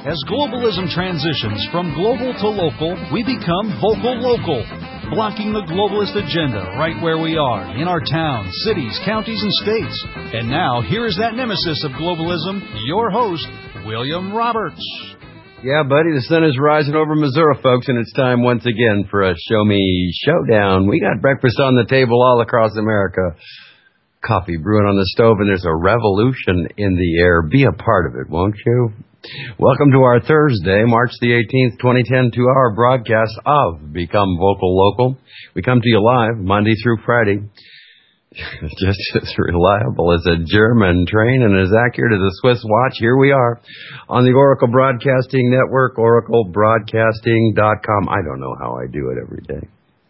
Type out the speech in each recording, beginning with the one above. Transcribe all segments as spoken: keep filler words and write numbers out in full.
As globalism transitions from global to local, we become vocal local, blocking the globalist agenda right where we are, in our towns, cities, counties, and states. And now, here is that nemesis of globalism, your host, William Roberts. Yeah, buddy, the sun is rising over Missouri, folks, and it's time once again for a Show Me Showdown. We got breakfast on the table all across America, coffee brewing on the stove, and there's a revolution in the air. Be a part of it, won't you? Welcome to our Thursday, March the eighteenth, twenty ten, two-hour broadcast of Become Vocal Local. We come to you live Monday through Friday, just as reliable as a German train and as accurate as a Swiss watch. Here we are on the Oracle Broadcasting Network, oracle broadcasting dot com. I don't know how I do it every day.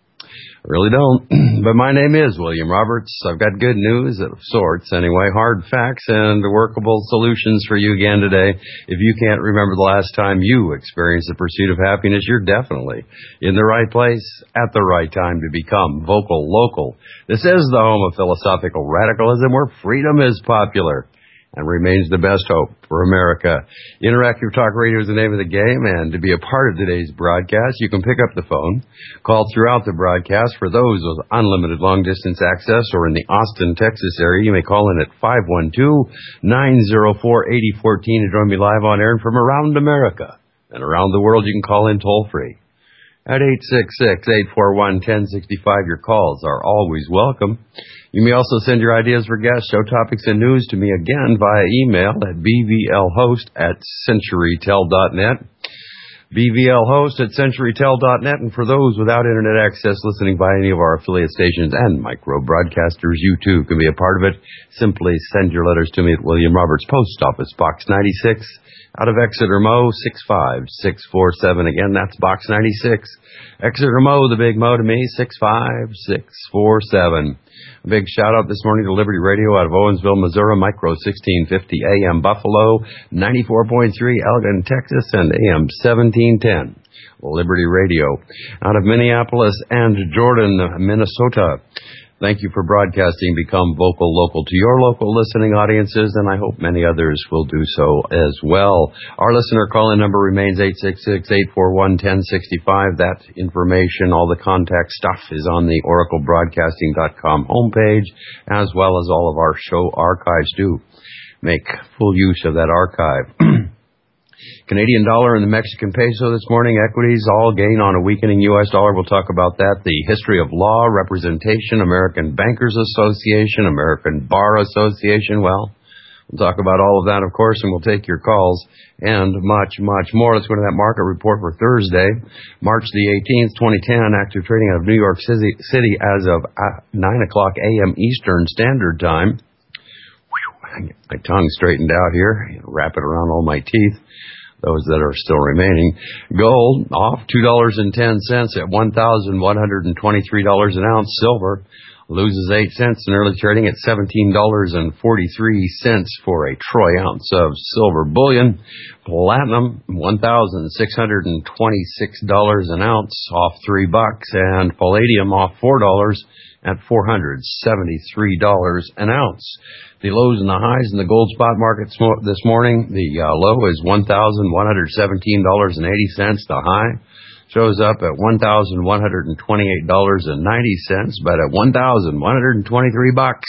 I really don't. But my name is William Roberts. I've got good news of sorts anyway, hard facts and workable solutions for you again today. If you can't remember the last time you experienced the pursuit of happiness, you're definitely in the right place at the right time to become vocal local. This is the home of philosophical radicalism where freedom is popular and remains the best hope for America. Interactive Talk Radio is the name of the game, and to be a part of today's broadcast, you can pick up the phone, call throughout the broadcast. For those with unlimited long-distance access or in the Austin, Texas area, you may call in at five one two, nine zero four, eight zero one four to join me live on air. And from around America and around the world, you can call in toll-free at eight six six, eight four one, one zero six five. Your calls are always welcome. You may also send your ideas for guests, show topics, and news to me again via email at b v l host at century tel dot net. b v l host at century tel dot net. And for those without internet access listening by any of our affiliate stations and micro broadcasters, you too can be a part of it. Simply send your letters to me at William Roberts, Post Office Box ninety-six, out of Exeter, Mo, six five six four seven. Again, that's Box ninety-six. Exeter, Mo, the big Mo to me, six five six four seven. A big shout-out this morning to Liberty Radio out of Owensville, Missouri, Micro sixteen fifty A M Buffalo, ninety-four point three Elgin, Texas, and A M seventeen ten. Liberty Radio out of Minneapolis and Jordan, Minnesota. Thank you for broadcasting Become Vocal Local to your local listening audiences, and I hope many others will do so as well. Our listener call-in number remains eight six six, eight four one, one zero six five. That information, all the contact stuff, is on the oracle broadcasting dot com homepage, as well as all of our show archives. Do make full use of that archive. Canadian dollar and the Mexican peso this morning, equities all gain on a weakening U S dollar. We'll talk about that. The history of law, representation, American Bankers Association, American Bar Association. Well, we'll talk about all of that, of course, and we'll take your calls and much, much more. Let's go to that market report for Thursday, March the eighteenth, twenty ten. Active trading out of New York City as of nine o'clock A M Eastern Standard Time. Whew, my tongue straightened out here. Wrap it around all my teeth, those that are still remaining. Gold off two dollars and ten cents at one thousand one hundred twenty-three dollars an ounce. Silver loses eight cents in early trading at seventeen dollars and forty-three cents for a troy ounce of silver bullion. Platinum, one thousand six hundred twenty-six dollars an ounce, off three bucks. And palladium off four dollars at four hundred seventy-three dollars an ounce. The lows and the highs in the gold spot market this morning. The uh, low is one thousand one hundred seventeen dollars and eighty cents. The high shows up at one thousand one hundred twenty-eight dollars and ninety cents, but at one thousand one hundred twenty-three bucks.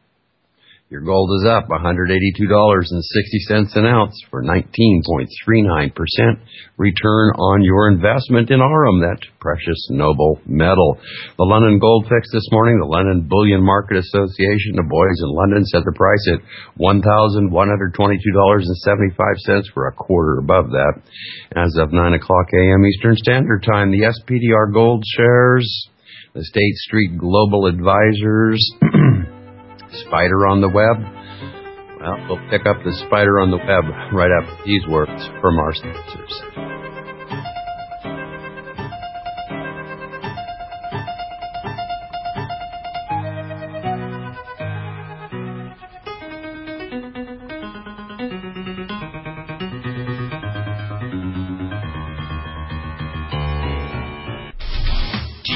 Your gold is up one hundred eighty-two dollars and sixty cents an ounce for nineteen point three nine percent return on your investment in Aurum, that precious noble metal. The London Gold Fix this morning, the London Bullion Market Association, the boys in London set the price at one thousand one hundred twenty-two dollars and seventy-five cents for a quarter above that. As of nine o'clock A M Eastern Standard Time, the S P D R Gold shares, the State Street Global Advisors, Spider on the Web. Well, we'll pick up the Spider on the Web right after these words from our sponsors.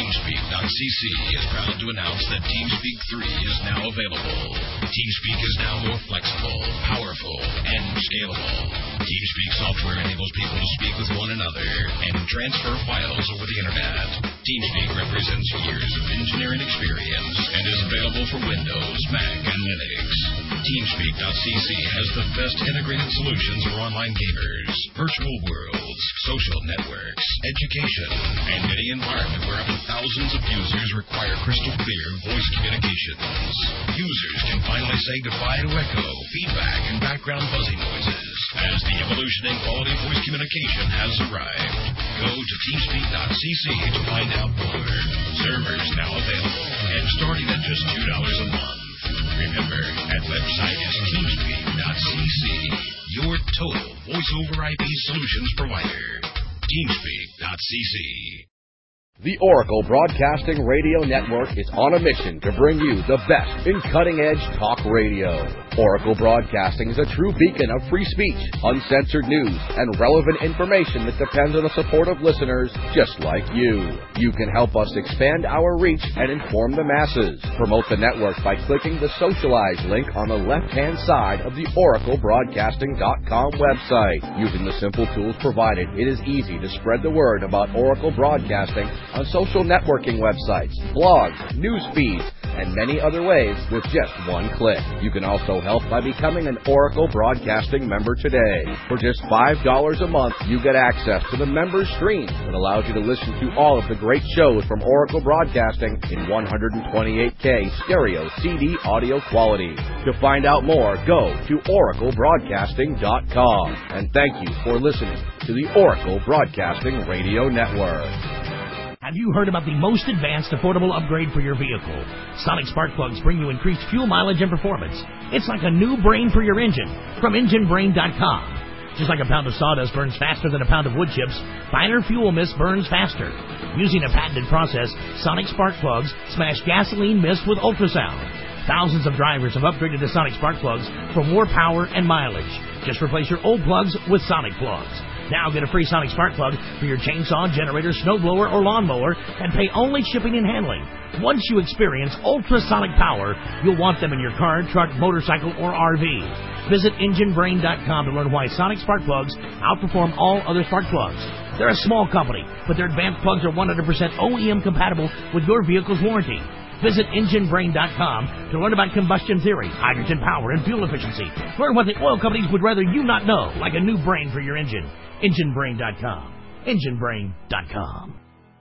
TeamSpeak dot c c is proud to announce that TeamSpeak three is now available. TeamSpeak is now more flexible, powerful, and scalable. TeamSpeak software enables people to speak with one another and transfer files over the internet. TeamSpeak represents years of engineering experience and is available for Windows, Mac, and Linux. TeamSpeak dot c c has the best integrated solutions for online gamers, virtual worlds, social networks, education, and any environment where up to thousands of users require crystal clear voice communications. Users can finally say goodbye to echo, feedback, and background buzzing noises as the evolution in quality voice communication has arrived. Go to TeamSpeak dot c c to find out more. Servers now available and starting at just two dollars a month. Remember, that website is TeamSpeak dot c c, your total voice-over I P solutions provider. TeamSpeak dot c c. The Oracle Broadcasting Radio Network is on a mission to bring you the best in cutting-edge talk radio. Oracle Broadcasting is a true beacon of free speech, uncensored news, and relevant information that depends on the support of listeners just like you. You can help us expand our reach and inform the masses. Promote the network by clicking the Socialize link on the left-hand side of the Oracle Broadcasting dot com website. Using the simple tools provided, it is easy to spread the word about Oracle Broadcasting on social networking websites, blogs, news feeds, and many other ways with just one click. You can also help by becoming an Oracle Broadcasting member today. For just five dollars a month, you get access to the member stream that allows you to listen to all of the great shows from Oracle Broadcasting in one twenty-eight K stereo C D audio quality. To find out more, go to Oracle Broadcasting dot com. And thank you for listening to the Oracle Broadcasting Radio Network. Have you heard about the most advanced affordable upgrade for your vehicle? Sonic Spark Plugs bring you increased fuel mileage and performance. It's like a new brain for your engine from Engine Brain dot com. Just like a pound of sawdust burns faster than a pound of wood chips, finer fuel mist burns faster. Using a patented process, Sonic Spark Plugs smash gasoline mist with ultrasound. Thousands of drivers have upgraded to Sonic Spark Plugs for more power and mileage. Just replace your old plugs with Sonic Plugs. Now get a free Sonic Spark Plug for your chainsaw, generator, snowblower, or lawnmower and pay only shipping and handling. Once you experience ultrasonic power, you'll want them in your car, truck, motorcycle, or R V. Visit Engine Brain dot com to learn why Sonic Spark Plugs outperform all other spark plugs. They're a small company, but their advanced plugs are one hundred percent O E M compatible with your vehicle's warranty. Visit Engine Brain dot com to learn about combustion theory, hydrogen power, and fuel efficiency. Learn what the oil companies would rather you not know, like a new brain for your engine. Engine Brain dot com. Engine Brain dot com.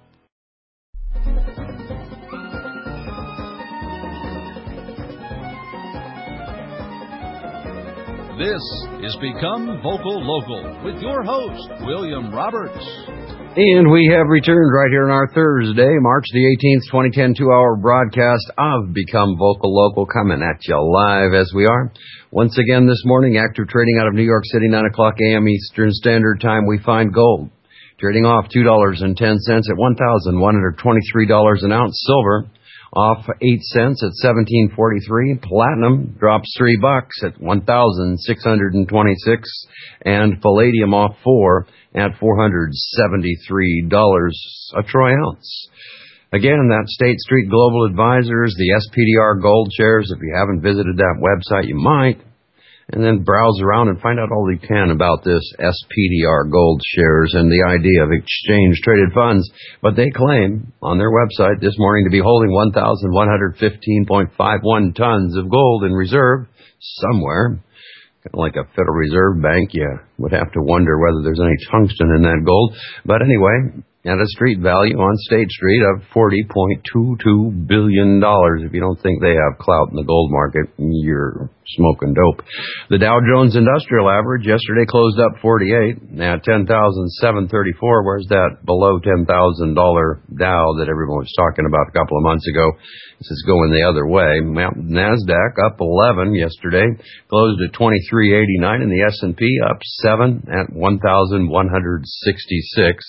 This is Become Vocal Local with your host, William Roberts. And we have returned right here on our Thursday, March the eighteenth, twenty ten, two-hour broadcast of Become Vocal Local, coming at you live as we are. Once again this morning, active trading out of New York City, nine o'clock a.m. Eastern Standard Time, we find gold trading off two dollars and ten cents at one thousand one hundred twenty-three dollars an ounce. Silver off eight cents at seventeen forty-three. Platinum drops three bucks at one thousand six hundred twenty-six, and palladium off four at four hundred seventy-three dollars a troy ounce. Again, that's State Street Global Advisors, the S P D R Gold Shares. If you haven't visited that website, you might. And then browse around and find out all you can about this S P D R Gold Shares and the idea of exchange-traded funds. But they claim on their website this morning to be holding one thousand one hundred fifteen point five one tons of gold in reserve somewhere. Kind of like a Federal Reserve Bank, you would have to wonder whether there's any tungsten in that gold. But anyway, at a street value on State Street of forty point two two billion dollars. If you don't think they have clout in the gold market, you're smoking dope. The Dow Jones Industrial Average yesterday closed up forty-eight at ten thousand seven hundred thirty-four. Where's that below ten thousand dollars Dow that everyone was talking about a couple of months ago? This is going the other way. Well, NASDAQ up eleven yesterday, closed at twenty-three eighty-nine, and the S and P up seven at one thousand one hundred sixty-six.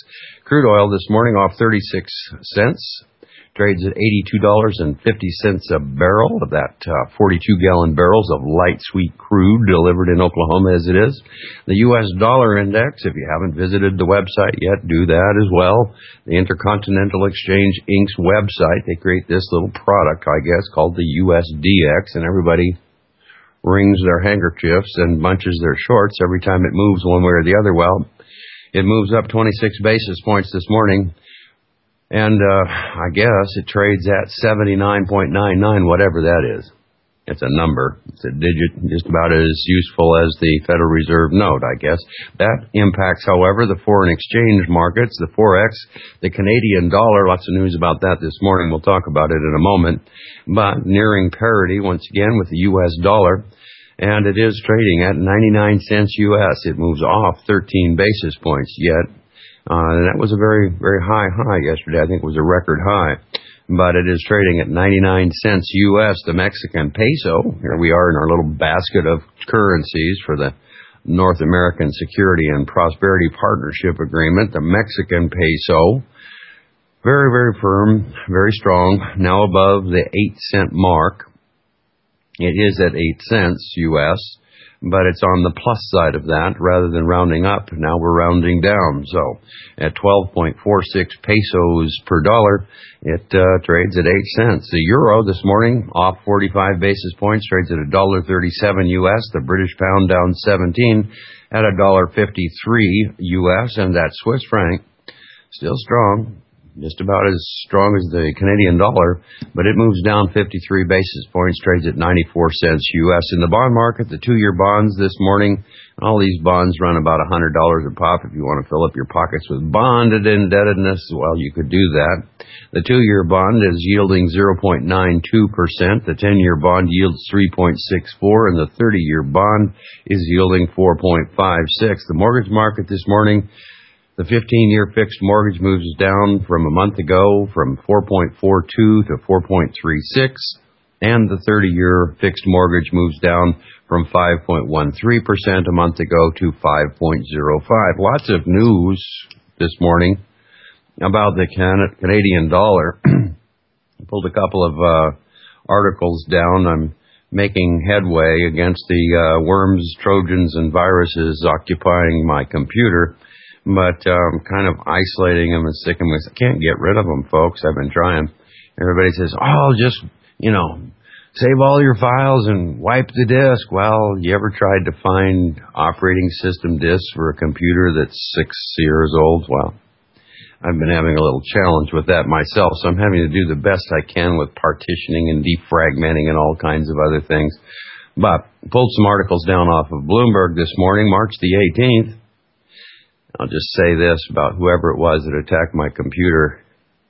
Crude oil this morning off thirty-six cents. Trades at eighty-two dollars and fifty cents a barrel of that uh, forty-two gallon barrels of light sweet crude delivered in Oklahoma as it is. The U S dollar index, if you haven't visited the website yet, do that as well. The Intercontinental Exchange Incorporated's website, they create this little product, I guess, called the U S D X, and everybody wrings their handkerchiefs and bunches their shorts every time it moves one way or the other. Well, it moves up twenty-six basis points this morning. And uh, I guess it trades at seventy-nine point nine nine, whatever that is. It's a number. It's a digit, just about as useful as the Federal Reserve note, I guess. That impacts, however, the foreign exchange markets, the Forex, the Canadian dollar. Lots of news about that this morning. We'll talk about it in a moment. But nearing parity, once again, with the U S dollar. And it is trading at ninety-nine cents U S. It moves off thirteen basis points yet. Uh, and that was a very, very high high yesterday. I think it was a record high. But it is trading at ninety-nine cents U S. The Mexican peso, here we are in our little basket of currencies for the North American Security and Prosperity Partnership Agreement. The Mexican peso, very, very firm, very strong, now above the eight cent mark. It is at eight cents U S, but it's on the plus side of that rather than rounding up. Now we're rounding down. So at twelve point four six pesos per dollar, it uh, trades at eight cents. The euro this morning off forty-five basis points, trades at one dollar thirty-seven U S. The British pound down seventeen at one dollar fifty-three U S. And that Swiss franc still strong, just about as strong as the Canadian dollar, but it moves down fifty-three basis points, trades at ninety-four cents U S. In the bond market, the two-year bonds this morning, all these bonds run about one hundred dollars a pop. If you want to fill up your pockets with bonded indebtedness, well, you could do that. The two-year bond is yielding zero point nine two percent. The ten-year bond yields three point six four, and the thirty-year bond is yielding four point five six. The mortgage market this morning, the fifteen-year fixed mortgage moves down from a month ago from four point four two to four point three six, and the thirty-year fixed mortgage moves down from five point one three percent a month ago to five point zero five. Lots of news this morning about the Can- Canadian dollar. I pulled a couple of uh, articles down. I'm making headway against the uh, worms, trojans, and viruses occupying my computer, but um, kind of isolating them and sticking with. I can't get rid of them, folks. I've been trying. Everybody says, oh, just, you know, save all your files and wipe the disk. Well, you ever tried to find operating system disks for a computer that's six years old? Well, I've been having a little challenge with that myself, so I'm having to do the best I can with partitioning and defragmenting and all kinds of other things. But pulled some articles down off of Bloomberg this morning, March the eighteenth. I'll just say this about whoever it was that attacked my computer.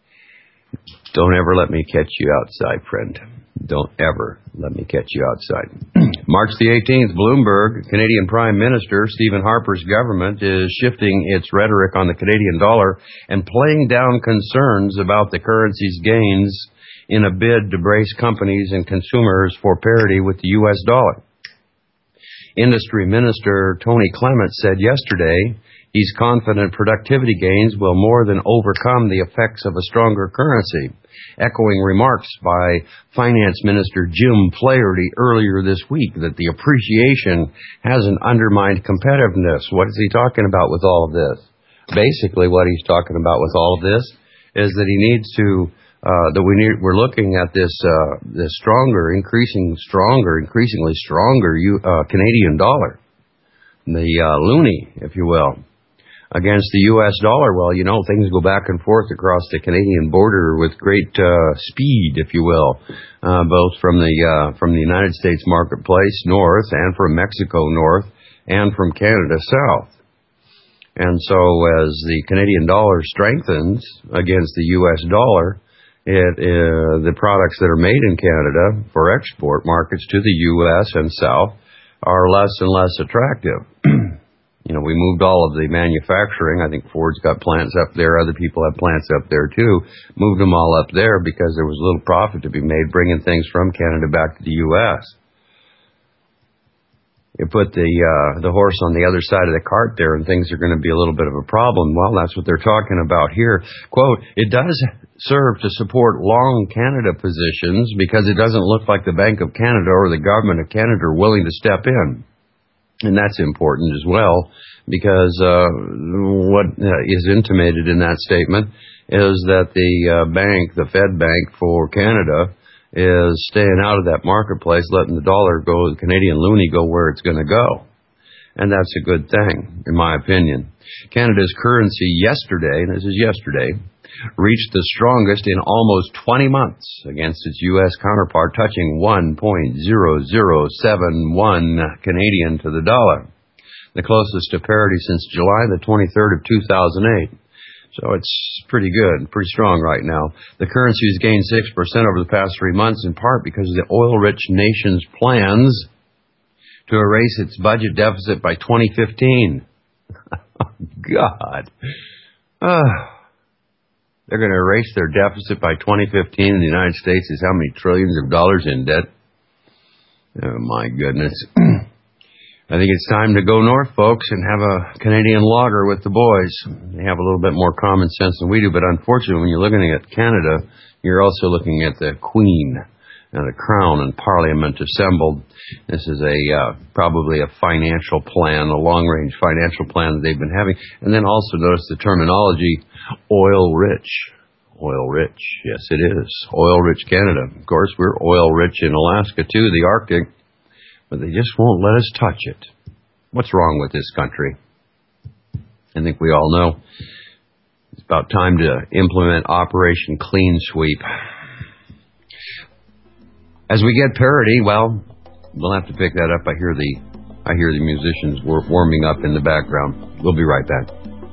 Don't ever let me catch you outside, friend. Don't ever let me catch you outside. March the eighteenth, Bloomberg, Canadian Prime Minister Stephen Harper's government is shifting its rhetoric on the Canadian dollar and playing down concerns about the currency's gains in a bid to brace companies and consumers for parity with the U S dollar. Industry Minister Tony Clement said yesterday he's confident productivity gains will more than overcome the effects of a stronger currency, echoing remarks by Finance Minister Jim Flaherty earlier this week that the appreciation hasn't undermined competitiveness. What is he talking about with all of this? Basically, what he's talking about with all of this is that he needs to, uh, that we need, we're looking at this, uh, this stronger, increasing stronger, increasingly stronger U, uh, Canadian dollar, the uh, loonie, if you will, against the U S dollar. Well, you know, things go back and forth across the Canadian border with great uh, speed, if you will, uh, both from the uh, from the United States marketplace north and from Mexico north and from Canada south. And so as the Canadian dollar strengthens against the U S dollar, it uh, the products that are made in Canada for export markets to the U S and south are less and less attractive. You know, we moved all of the manufacturing. I think Ford's got plants up there. Other people have plants up there, too. Moved them all up there because there was little profit to be made bringing things from Canada back to the U S. you put the uh, the horse on the other side of the cart there, and things are going to be a little bit of a problem. Well, that's what they're talking about here. Quote, it does serve to support long Canada positions because it doesn't look like the Bank of Canada or the government of Canada are willing to step in. And that's important as well, because uh, what uh, is intimated in that statement is that the uh, bank, the Fed Bank for Canada, is staying out of that marketplace, letting the dollar go, the Canadian loonie go where it's going to go. And that's a good thing, in my opinion. Canada's currency yesterday, this is yesterday, reached the strongest in almost twenty months against its U S counterpart, touching one point zero zero seven one Canadian to the dollar, the closest to parity since July the twenty-third of two thousand eight. So it's pretty good, pretty strong right now. The currency has gained six percent over the past three months, in part because of the oil-rich nation's plans to erase its budget deficit by twenty fifteen. God. Uh, they're going to erase their deficit by twenty fifteen, and the United States is how many trillions of dollars in debt? Oh, my goodness. I think it's time to go north, folks, and have a Canadian lager with the boys. They have a little bit more common sense than we do, but unfortunately, when you're looking at Canada, you're also looking at the Queen and the Crown and Parliament assembled. This is a uh, probably a financial plan, a long-range financial plan that they've been having. And then also notice the terminology, oil-rich. Oil-rich, yes it is. Oil-rich Canada. Of course, we're oil-rich in Alaska, too, the Arctic. But they just won't let us touch it. What's wrong with this country? I think we all know. It's about time to implement Operation Clean Sweep. As we get parity, well, we'll have to pick that up. I hear the, I hear the musicians warming up in the background. We'll be right back.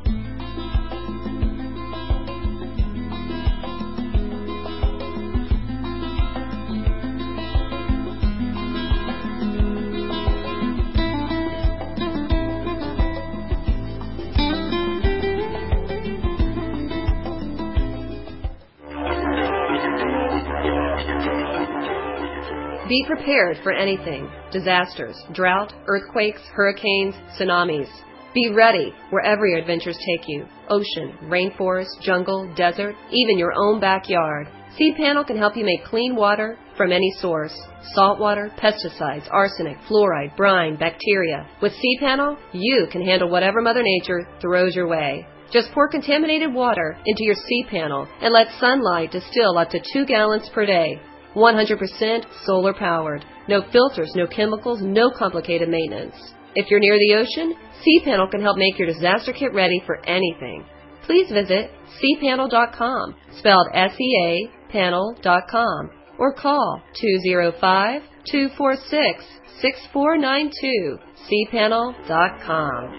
Be prepared for anything. Disasters, drought, earthquakes, hurricanes, tsunamis. Be ready wherever your adventures take you. Ocean, rainforest, jungle, desert, even your own backyard. cPanel can help you make clean water from any source. Salt water, pesticides, arsenic, fluoride, brine, bacteria. With cPanel, you can handle whatever Mother Nature throws your way. Just pour contaminated water into your cPanel and let sunlight distill up to two gallons per day. one hundred percent solar powered. No filters, no chemicals, no complicated maintenance. If you're near the ocean, cPanel can help make your disaster kit ready for anything. Please visit c panel dot com, spelled S E A panel dot com, or call two oh five, two four six, six four nine two, c panel dot com.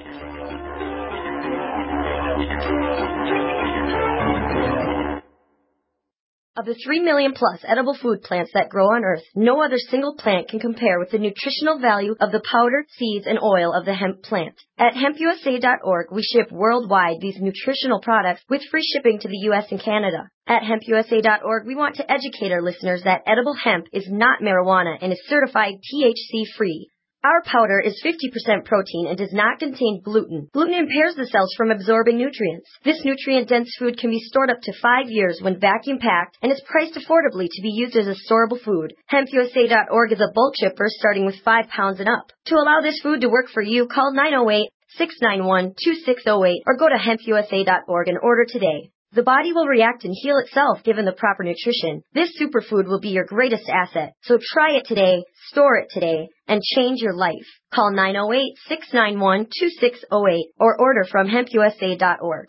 Of the three million plus edible food plants that grow on Earth, no other single plant can compare with the nutritional value of the powder, seeds, and oil of the hemp plant. At hemp U S A dot org, we ship worldwide these nutritional products with free shipping to the U S and Canada. At hemp U S A dot org, we want to educate our listeners that edible hemp is not marijuana and is certified T H C-free. Our powder is fifty percent protein and does not contain gluten. Gluten impairs the cells from absorbing nutrients. This nutrient-dense food can be stored up to five years when vacuum-packed and is priced affordably to be used as a storable food. hemp U S A dot org is a bulk shipper starting with five pounds and up. To allow this food to work for you, call nine oh eight, six nine one, two six oh eight or go to hemp U S A dot org and order today. The body will react and heal itself given the proper nutrition. This superfood will be your greatest asset. So try it today, store it today, and change your life. Call nine oh eight, six nine one, two six oh eight or order from hemp U S A dot org.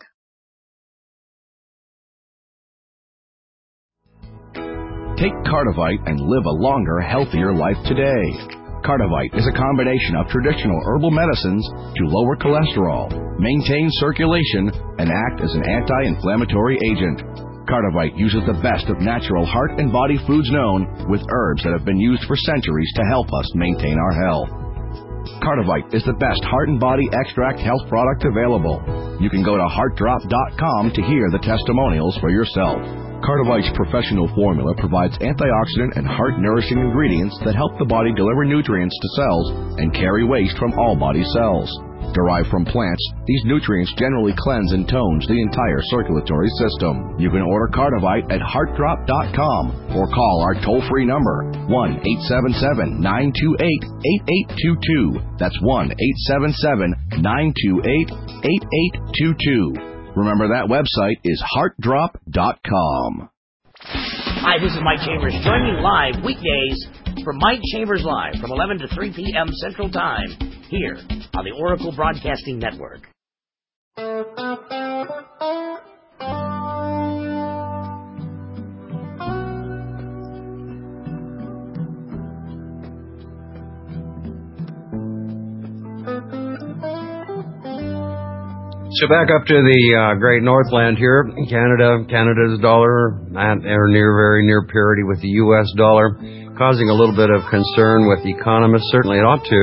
Take Cardivite and live a longer, healthier life today. Cardivite is a combination of traditional herbal medicines to lower cholesterol, maintain circulation, and act as an anti-inflammatory agent. Cardivite uses the best of natural heart and body foods known, with herbs that have been used for centuries to help us maintain our health. Cardivite is the best heart and body extract health product available. You can go to heart drop dot com to hear the testimonials for yourself. Cardivite's professional formula provides antioxidant and heart-nourishing ingredients that help the body deliver nutrients to cells and carry waste from all body cells. Derived from plants, these nutrients generally cleanse and tones the entire circulatory system. You can order Cardivite at heart drop dot com or call our toll-free number, one eight seven seven, nine two eight, eight eight two two. That's one eight seven seven, nine two eight, eight eight two two. Remember, that website is heart drop dot com. Hi, this is Mike Chambers. Join me live weekdays for Mike Chambers Live from eleven to three p.m. Central Time here on the Oracle Broadcasting Network. So back up to the uh, Great Northland here, Canada, Canada's dollar at or near very near parity with the U S dollar, causing a little bit of concern with economists. Certainly it ought to.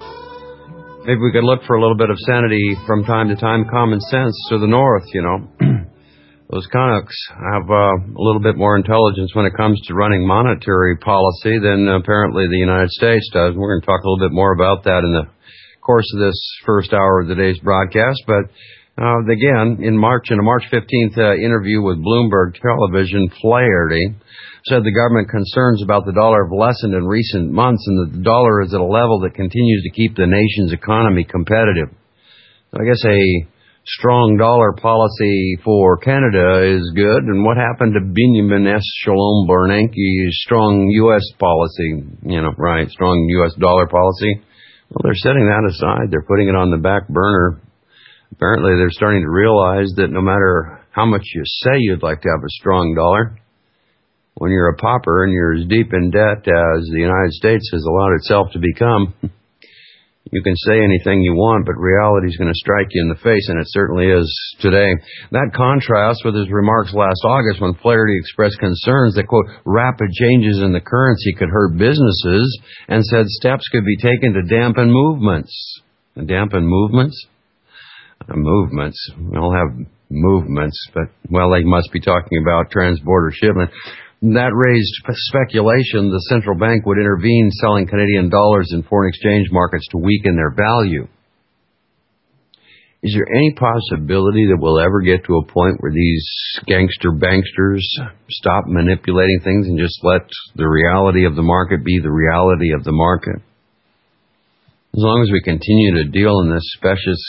Maybe we could look for a little bit of sanity from time to time, common sense to the north, you know. Those Canucks have uh, a little bit more intelligence when it comes to running monetary policy than apparently the United States does. We're going to talk a little bit more about that in the course of this first hour of the day's broadcast, but Uh, again, in March, in a March fifteenth uh, interview with Bloomberg Television, Flaherty said the government concerns about the dollar have lessened in recent months and that the dollar is at a level that continues to keep the nation's economy competitive. I guess a strong dollar policy for Canada is good. And what happened to Benjamin S. Shalom Bernanke's strong U S policy? You know, right, strong U S dollar policy. Well, they're setting that aside. They're putting it on the back burner. Apparently, they're starting to realize that no matter how much you say you'd like to have a strong dollar, when you're a pauper and you're as deep in debt as the United States has allowed itself to become, you can say anything you want, but reality is going to strike you in the face, and it certainly is today. That contrasts with his remarks last August when Flaherty expressed concerns that, quote, rapid changes in the currency could hurt businesses and said steps could be taken to dampen movements. Dampen movements? Uh, movements. We all have movements, but, well, they must be talking about transborder shipment. That raised speculation the central bank would intervene selling Canadian dollars in foreign exchange markets to weaken their value. Is there any possibility that we'll ever get to a point where these gangster banksters stop manipulating things and just let the reality of the market be the reality of the market? As long as we continue to deal in this specious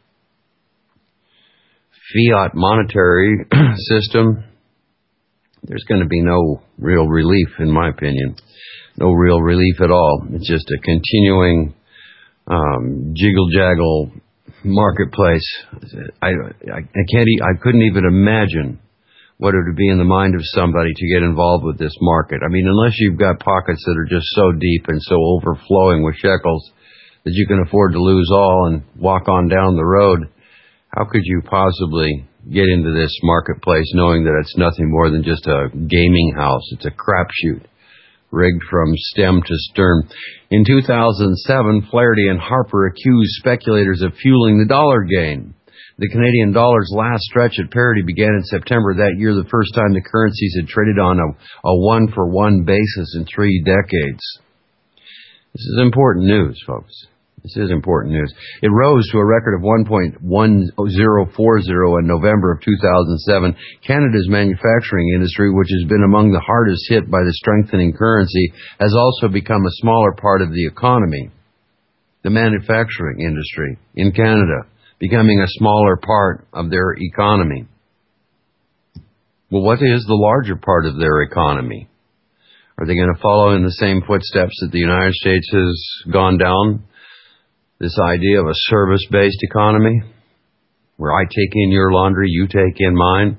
fiat monetary system, there's going to be no real relief, in my opinion. No real relief at all. It's just a continuing um, jiggle-jaggle marketplace. I, I, I can't. E- I couldn't even imagine what it would be in the mind of somebody to get involved with this market. I mean, unless you've got pockets that are just so deep and so overflowing with shekels that you can afford to lose all and walk on down the road, how could you possibly get into this marketplace knowing that it's nothing more than just a gaming house? It's a crapshoot, rigged from stem to stern. In two thousand seven, Flaherty and Harper accused speculators of fueling the dollar gain. The Canadian dollar's last stretch at parity began in September that year, the first time the currencies had traded on a, a one-for-one basis in three decades. This is important news, folks. This is important news. It rose to a record of one point one zero four zero in November of two thousand seven. Canada's manufacturing industry, which has been among the hardest hit by the strengthening currency, has also become a smaller part of the economy. The manufacturing industry in Canada becoming a smaller part of their economy. Well, what is the larger part of their economy? Are they going to follow in the same footsteps that the United States has gone down? This idea of a service-based economy, where I take in your laundry, you take in mine.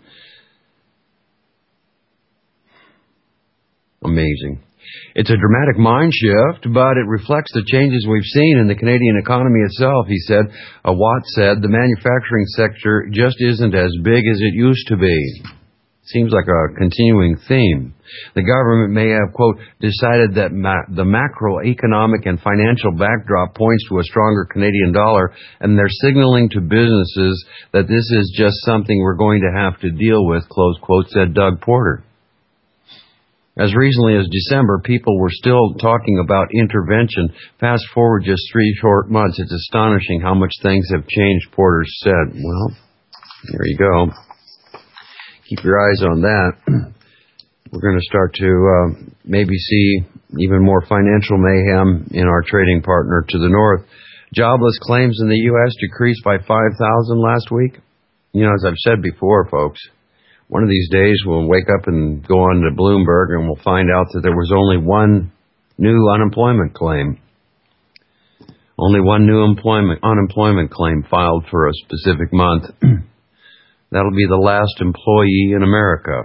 Amazing. It's a dramatic mind shift, but it reflects the changes we've seen in the Canadian economy itself, he said. Uh, Watt said the manufacturing sector just isn't as big as it used to be. Seems like a continuing theme. The government may have, quote, decided that ma- the macroeconomic and financial backdrop points to a stronger Canadian dollar, and they're signaling to businesses that this is just something we're going to have to deal with, close quote, said Doug Porter. As recently as December, people were still talking about intervention. Fast forward just three short months, it's astonishing how much things have changed, Porter said. Well, there you go. Keep your eyes on that. We're going to start to uh, maybe see even more financial mayhem in our trading partner to the north. Jobless claims in the U S decreased by five thousand last week. You know, as I've said before, folks, one of these days we'll wake up and go on to Bloomberg and we'll find out that there was only one new unemployment claim. Only one new employment unemployment claim filed for a specific month. That'll be the last employee in America.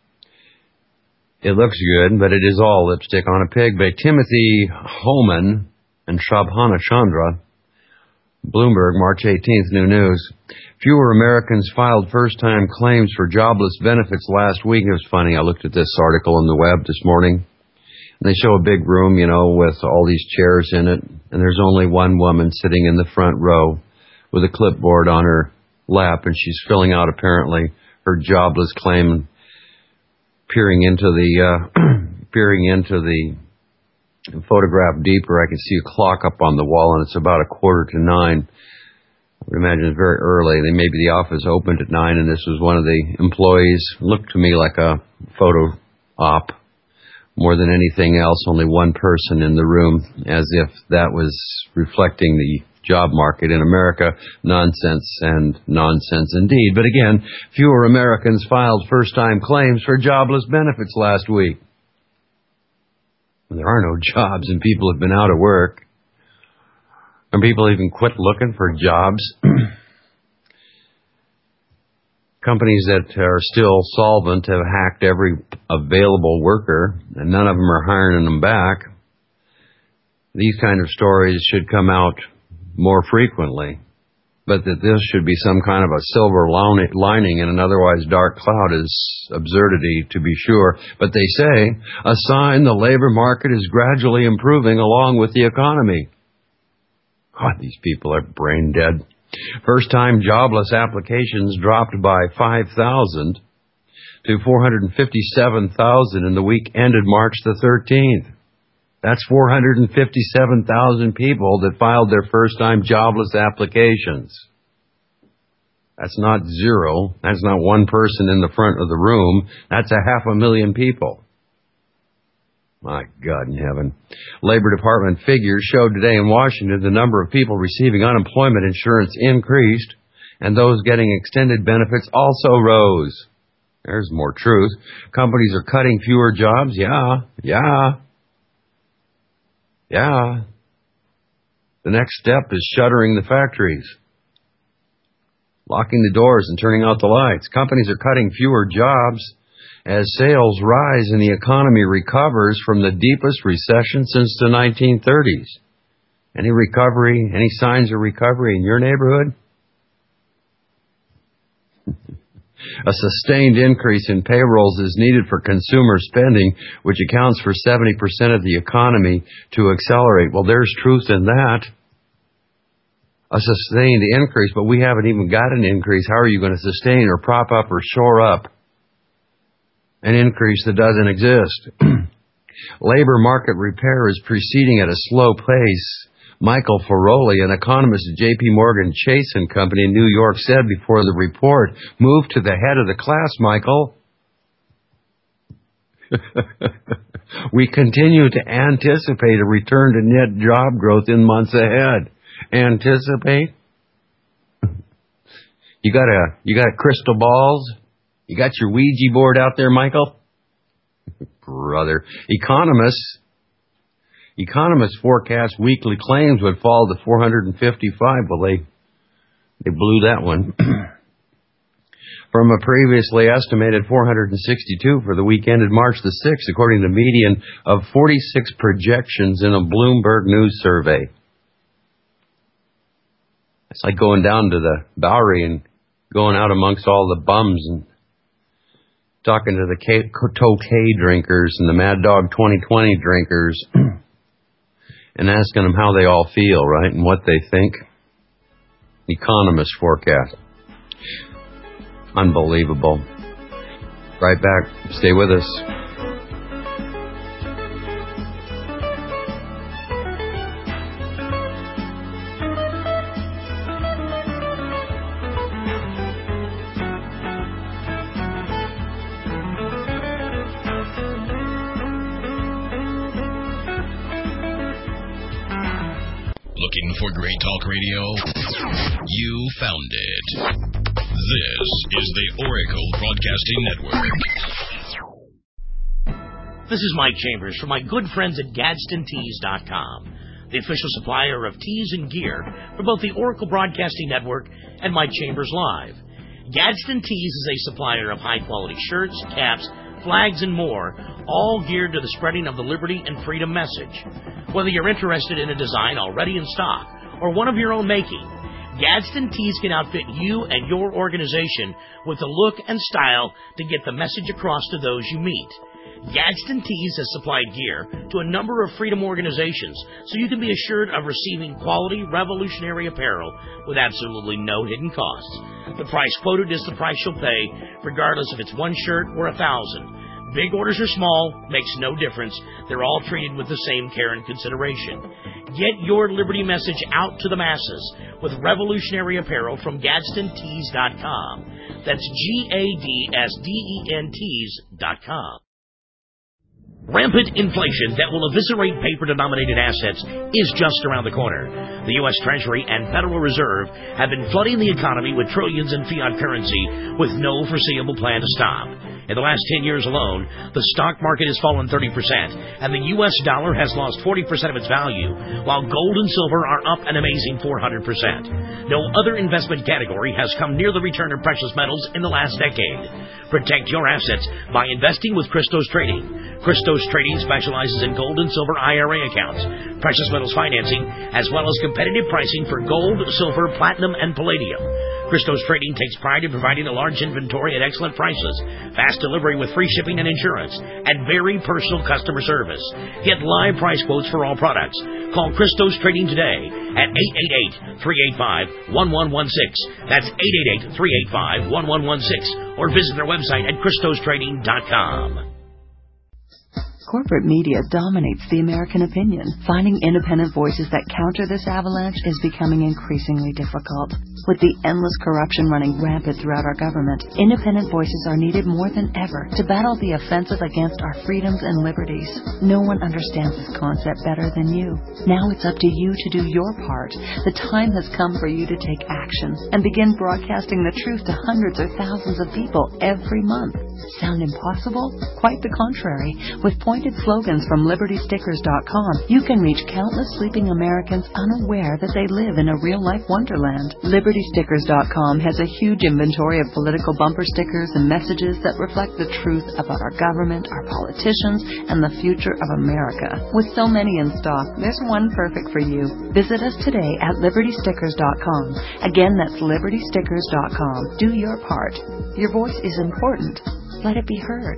It looks good, but it is all lipstick on a pig. By Timothy Homan and Shabhana Chandra, Bloomberg, March eighteenth, new news. Fewer Americans filed first-time claims for jobless benefits last week. It was funny. I looked at this article on the web this morning. And they show a big room, you know, with all these chairs in it. And there's only one woman sitting in the front row with a clipboard on her lap, and she's filling out apparently her jobless claim, peering into the uh, peering into the photograph deeper. I can see a clock up on the wall, and it's about a quarter to nine. I would imagine it's very early. They maybe the office opened at nine, and this was one of the employees. Looked to me like a photo op more than anything else. Only one person in the room, as if that was reflecting the job market in America. Nonsense and nonsense indeed. But again, fewer Americans filed first-time claims for jobless benefits last week. There are no jobs and people have been out of work. And people even quit looking for jobs. Companies that are still solvent have hacked every available worker, and none of them are hiring them back. These kind of stories should come out more frequently, but that this should be some kind of a silver lining in an otherwise dark cloud is absurdity, to be sure. But they say, a sign the labor market is gradually improving along with the economy. God, these people are brain dead. First-time jobless applications dropped by five thousand to four hundred fifty-seven thousand in the week ended March the thirteenth. That's four hundred fifty-seven thousand people that filed their first-time jobless applications. That's not zero. That's not one person in the front of the room. That's a half a million people. My God in heaven. Labor Department figures showed today in Washington the number of people receiving unemployment insurance increased, and those getting extended benefits also rose. There's more truth. Companies are cutting fewer jobs. Yeah, yeah. Yeah. The next step is shuttering the factories, locking the doors and turning out the lights. Companies are cutting fewer jobs as sales rise and the economy recovers from the deepest recession since the nineteen thirties. Any recovery, any signs of recovery in your neighborhood? A sustained increase in payrolls is needed for consumer spending, which accounts for seventy percent of the economy, to accelerate. Well, there's truth in that. A sustained increase, but we haven't even got an increase. How are you going to sustain or prop up or shore up an increase that doesn't exist? Labor market repair is proceeding at a slow pace. Michael Ferroli, an economist at J P Morgan Chase and Company in New York, said before the report, "Move to the head of the class, Michael." We continue to anticipate a return to net job growth in months ahead. Anticipate? You got a you got crystal balls? You got your Ouija board out there, Michael? Brother, economists Economists forecast weekly claims would fall to four hundred fifty-five. Well, they they blew that one. From a previously estimated four hundred sixty-two for the week ended March the sixth, according to median of forty-six projections in a Bloomberg News survey. It's like going down to the Bowery and going out amongst all the bums and talking to the Tokay drinkers and the Mad Dog twenty twenty drinkers and asking them how they all feel, right, and what they think. Economist forecast. Unbelievable. Right back. Stay with us. Looking for great talk radio? You found it. This is the Oracle Broadcasting Network. This is Mike Chambers from my good friends at Gadsden Tees dot com, the official supplier of tees and gear for both the Oracle Broadcasting Network and Mike Chambers Live. Gadsden Tees is a supplier of high-quality shirts, caps, flags, and more, all geared to the spreading of the liberty and freedom message. Whether you're interested in a design already in stock or one of your own making, Gadsden Tees can outfit you and your organization with the look and style to get the message across to those you meet. Gadsden Tees has supplied gear to a number of freedom organizations, so you can be assured of receiving quality, revolutionary apparel with absolutely no hidden costs. The price quoted is the price you'll pay, regardless if it's one shirt or a thousand. Big orders or small, makes no difference. They're all treated with the same care and consideration. Get your liberty message out to the masses with revolutionary apparel from Gadsden Tees dot com. That's G A D S D E N Tees dot com. Rampant inflation that will eviscerate paper-denominated assets is just around the corner. The U S Treasury and Federal Reserve have been flooding the economy with trillions in fiat currency with no foreseeable plan to stop. In the last ten years alone, the stock market has fallen thirty percent, and the U S dollar has lost forty percent of its value, while gold and silver are up an amazing four hundred percent. No other investment category has come near the return of precious metals in the last decade. Protect your assets by investing with Christos Trading. Christos Trading specializes in gold and silver I R A accounts, precious metals financing, as well as competitive pricing for gold, silver, platinum, and palladium. Christos Trading takes pride in providing a large inventory at excellent prices, fast delivery with free shipping and insurance, and very personal customer service. Get live price quotes for all products. Call Christos Trading today at eight eight eight, three eight five, one one one six. That's eight eight eight, three eight five, one one one six. Or visit their website at Christos Trading dot com. Corporate media dominates the American opinion. Finding independent voices that counter this avalanche is becoming increasingly difficult. With the endless corruption running rampant throughout our government, independent voices are needed more than ever to battle the offensive against our freedoms and liberties. No one understands this concept better than you. Now it's up to you to do your part. The time has come for you to take action and begin broadcasting the truth to hundreds or thousands of people every month. Sound impossible? Quite the contrary. With pointed slogans from Liberty Stickers dot com, you can reach countless sleeping Americans unaware that they live in a real-life wonderland. Liberty Stickers dot com has a huge inventory of political bumper stickers and messages that reflect the truth about our government, our politicians, and the future of America. With so many in stock, there's one perfect for you. Visit us today at Liberty Stickers dot com. Again, that's Liberty Stickers dot com. Do your part. Your voice is important. Let it be heard.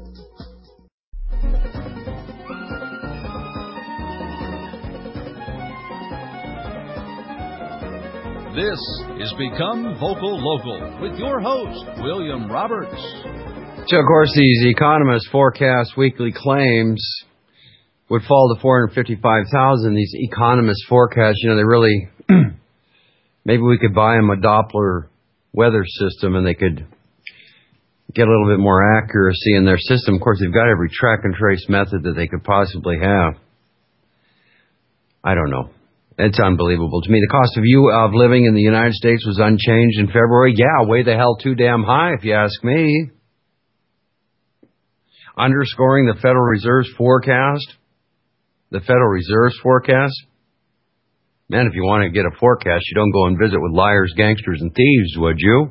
This is Become Vocal Local with your host, William Roberts. So, of course, these economists forecast weekly claims would fall to four hundred fifty-five thousand. These economists forecast, you know, they really, maybe we could buy them a Doppler weather system and they could get a little bit more accuracy in their system. Of course, they've got every track and trace method that they could possibly have. I don't know. It's unbelievable to me. The cost of you of living in the United States was unchanged in February. Yeah, way the hell too damn high, if you ask me. Underscoring the Federal Reserve's forecast. The Federal Reserve's forecast. Man, if you want to get a forecast, you don't go and visit with liars, gangsters, and thieves, would you?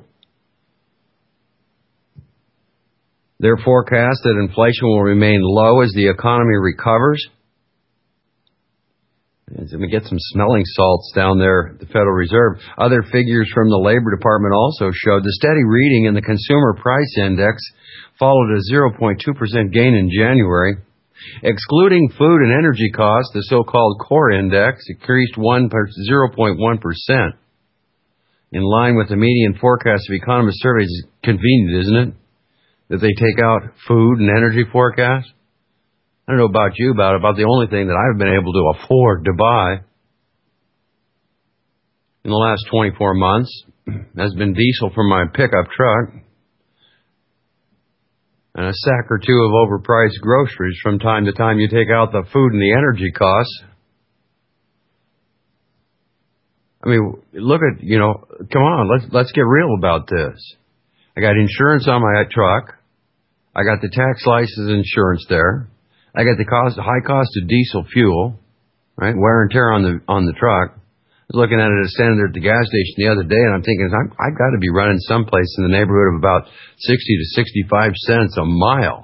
Their forecast that inflation will remain low as the economy recovers. Let me get some smelling salts down there at the Federal Reserve. Other figures from the Labor Department also showed the steady reading in the Consumer Price Index followed a zero point two percent gain in January. Excluding food and energy costs, the so-called core index increased zero point one percent. In line with the median forecast of economist surveys. It's convenient, isn't it, that they take out food and energy forecasts? I don't know about you, about about the only thing that I've been able to afford to buy in the last twenty-four months has been diesel for my pickup truck and a sack or two of overpriced groceries from time to time. You take out the food and the energy costs. I mean, look at, you know, come on, let's let's get real about this. I got insurance on my truck. I got the tax license insurance there. I got the cost, high cost of diesel fuel, right? Wear and tear on the on the truck. I was looking at it standing there at the gas station the other day, and I'm thinking, I'm, I've got to be running someplace in the neighborhood of about sixty to sixty-five cents a mile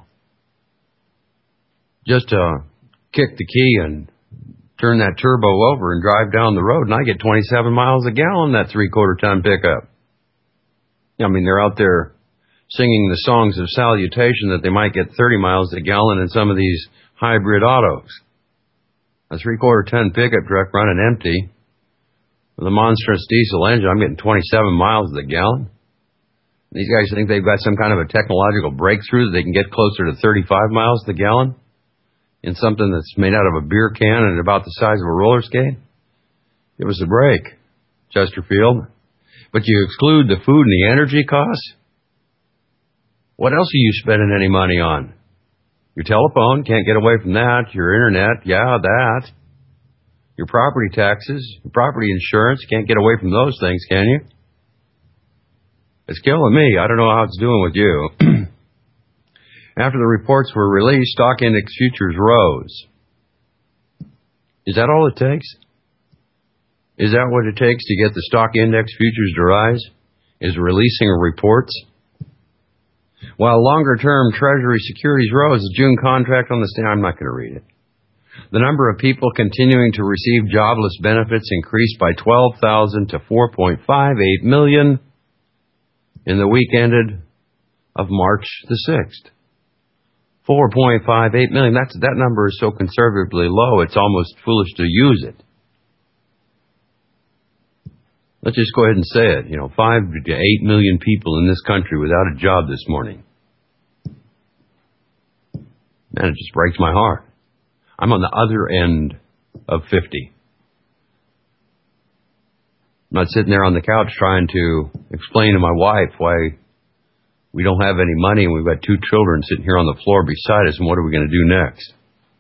just to kick the key and turn that turbo over and drive down the road, and I get twenty-seven miles a gallon that three-quarter ton pickup. I mean, they're out there singing the songs of salutation that they might get thirty miles a gallon in some of these hybrid autos. A three-quarter ton pickup truck running empty with a monstrous diesel engine, I'm getting twenty-seven miles a gallon. These guys think they've got some kind of a technological breakthrough that they can get closer to thirty-five miles a gallon in something that's made out of a beer can and about the size of a roller skate. Give us a break, Chesterfield. But you exclude the food and the energy costs? What else are you spending any money on? Your telephone, can't get away from that. Your internet, yeah, that. Your property taxes, your property insurance, can't get away from those things, can you? It's killing me. I don't know how it's doing with you. After the reports were released, stock index futures rose. Is that all it takes? Is that what it takes to get the stock index futures to rise? Is releasing reports? While longer-term Treasury securities rose, the June contract on the stand, I'm not going to read it. The number of people continuing to receive jobless benefits increased by twelve thousand to four point five eight million in the week ended of March the sixth. four point five eight million. That's, that number is so conservatively low, it's almost foolish to use it. Let's just go ahead and say it. You know, five to eight million people in this country without a job this morning. Man, it just breaks my heart. I'm on the other end of fifty. I'm not sitting there on the couch trying to explain to my wife why we don't have any money and we've got two children sitting here on the floor beside us, and what are we going to do next?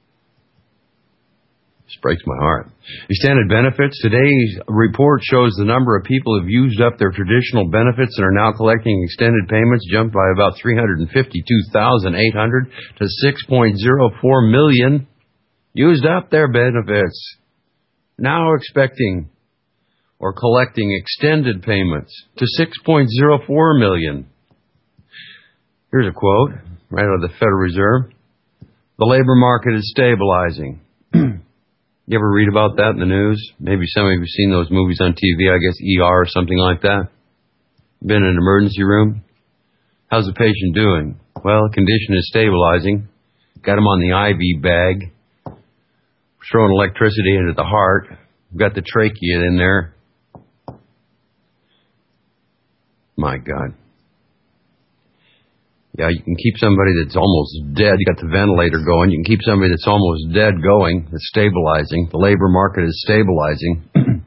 This breaks my heart. Extended benefits. Today's report shows the number of people who have used up their traditional benefits and are now collecting extended payments jumped by about three hundred fifty-two thousand eight hundred to six point zero four million. Used up their benefits. Now expecting or collecting extended payments to six point zero four million. Here's a quote right out of the Federal Reserve. The labor market is stabilizing. You ever read about that in the news? Maybe some of you have seen those movies on T V, I guess E R or something like that. Been in an emergency room. How's the patient doing? Well, condition is stabilizing. Got him on the I V bag. Throwing electricity into the heart. Got the trachea in there. My God. Yeah, you can keep somebody that's almost dead. You got the ventilator going. You can keep somebody that's almost dead going. It's stabilizing. The labor market is stabilizing.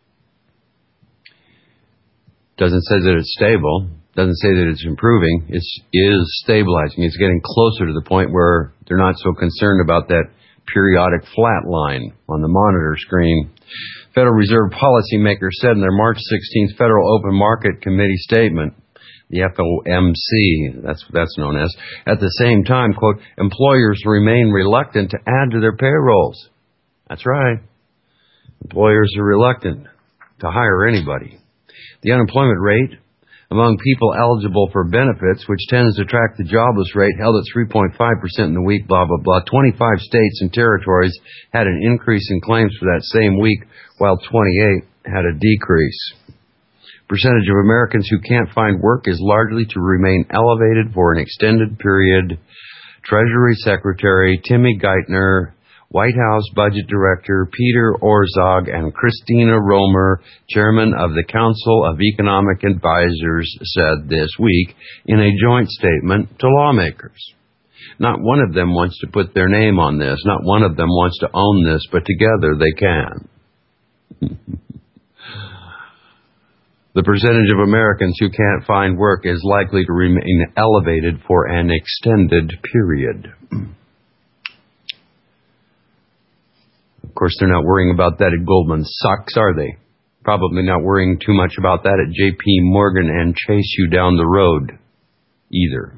Doesn't say that it's stable. Doesn't say that it's improving. It is stabilizing. It's getting closer to the point where they're not so concerned about that periodic flat line on the monitor screen. Federal Reserve policymakers said in their March sixteenth Federal Open Market Committee statement, the F O M C, that's what that's known as, at the same time, quote, employers remain reluctant to add to their payrolls. That's right. Employers are reluctant to hire anybody. The unemployment rate Among people eligible for benefits, which tends to track the jobless rate, held at three point five percent in the week, blah, blah, blah. twenty-five states and territories had an increase in claims for that same week, while twenty-eight had a decrease. Percentage of Americans who can't find work is largely to remain elevated for an extended period. Treasury Secretary Timmy Geithner, White House Budget Director Peter Orszag, and Christina Romer, Chairman of the Council of Economic Advisors, said this week in a joint statement to lawmakers. Not one of them wants to put their name on this. Not one of them wants to own this, but together they can. The percentage of Americans who can't find work is likely to remain elevated for an extended period. Of course, they're not worrying about that at Goldman Sachs, are they? Probably not worrying too much about that at J P Morgan and Chase you down the road either.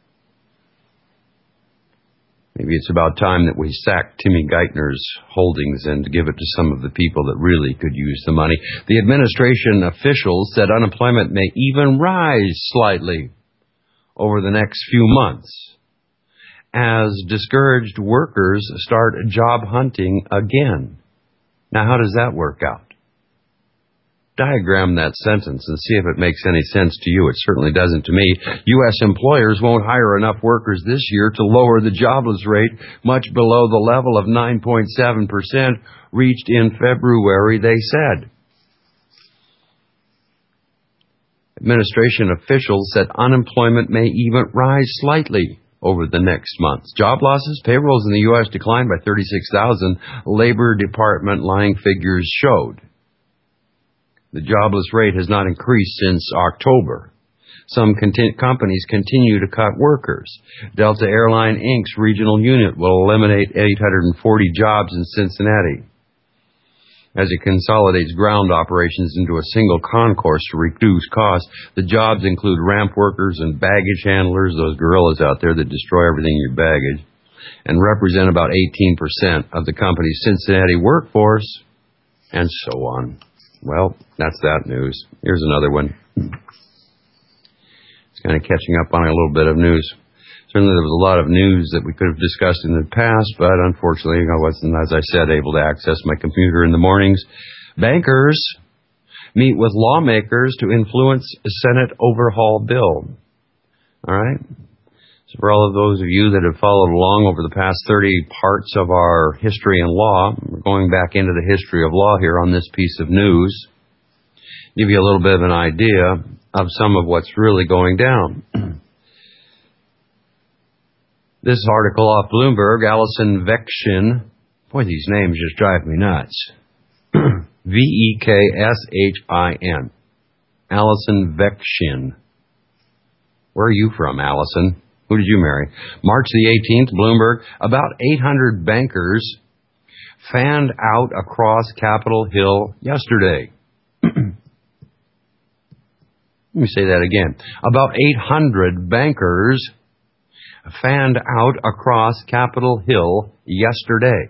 Maybe it's about time that we sack Timmy Geithner's holdings and give it to some of the people that really could use the money. The administration officials said unemployment may even rise slightly over the next few months as discouraged workers start job hunting again. Now, how does that work out? Diagram that sentence and see if it makes any sense to you. It certainly doesn't to me. U S employers won't hire enough workers this year to lower the jobless rate much below the level of nine point seven percent reached in February, they said. Administration officials said unemployment may even rise slightly over the next months. Job losses, payrolls in the U S declined by thirty-six thousand, Labor Department lying figures showed. The jobless rate has not increased since October. Some conti- companies continue to cut workers. Delta Airline Incorporated's regional unit will eliminate eight hundred forty jobs in Cincinnati as it consolidates ground operations into a single concourse to reduce costs. The jobs include ramp workers and baggage handlers, those gorillas out there that destroy everything in your baggage, and represent about eighteen percent of the company's Cincinnati workforce, and so on. Well, that's that news. Here's another one. It's kind of catching up on a little bit of news. Certainly there was a lot of news that we could have discussed in the past, but unfortunately I wasn't, as I said, able to access my computer in the mornings. Bankers meet with lawmakers to influence a Senate overhaul bill. All right? So for all of those of you that have followed along over the past thirty parts of our history and law, we're going back into the history of law here on this piece of news. Give you a little bit of an idea of some of what's really going down. This article off Bloomberg, Allison Vekshin. Boy, these names just drive me nuts. V E K S H I N. Allison Vekshin. Where are you from, Allison? Who did you marry? March the eighteenth, Bloomberg. About eight hundred bankers fanned out across Capitol Hill yesterday. Let me say that again. About eight hundred bankers fanned out across Capitol Hill yesterday.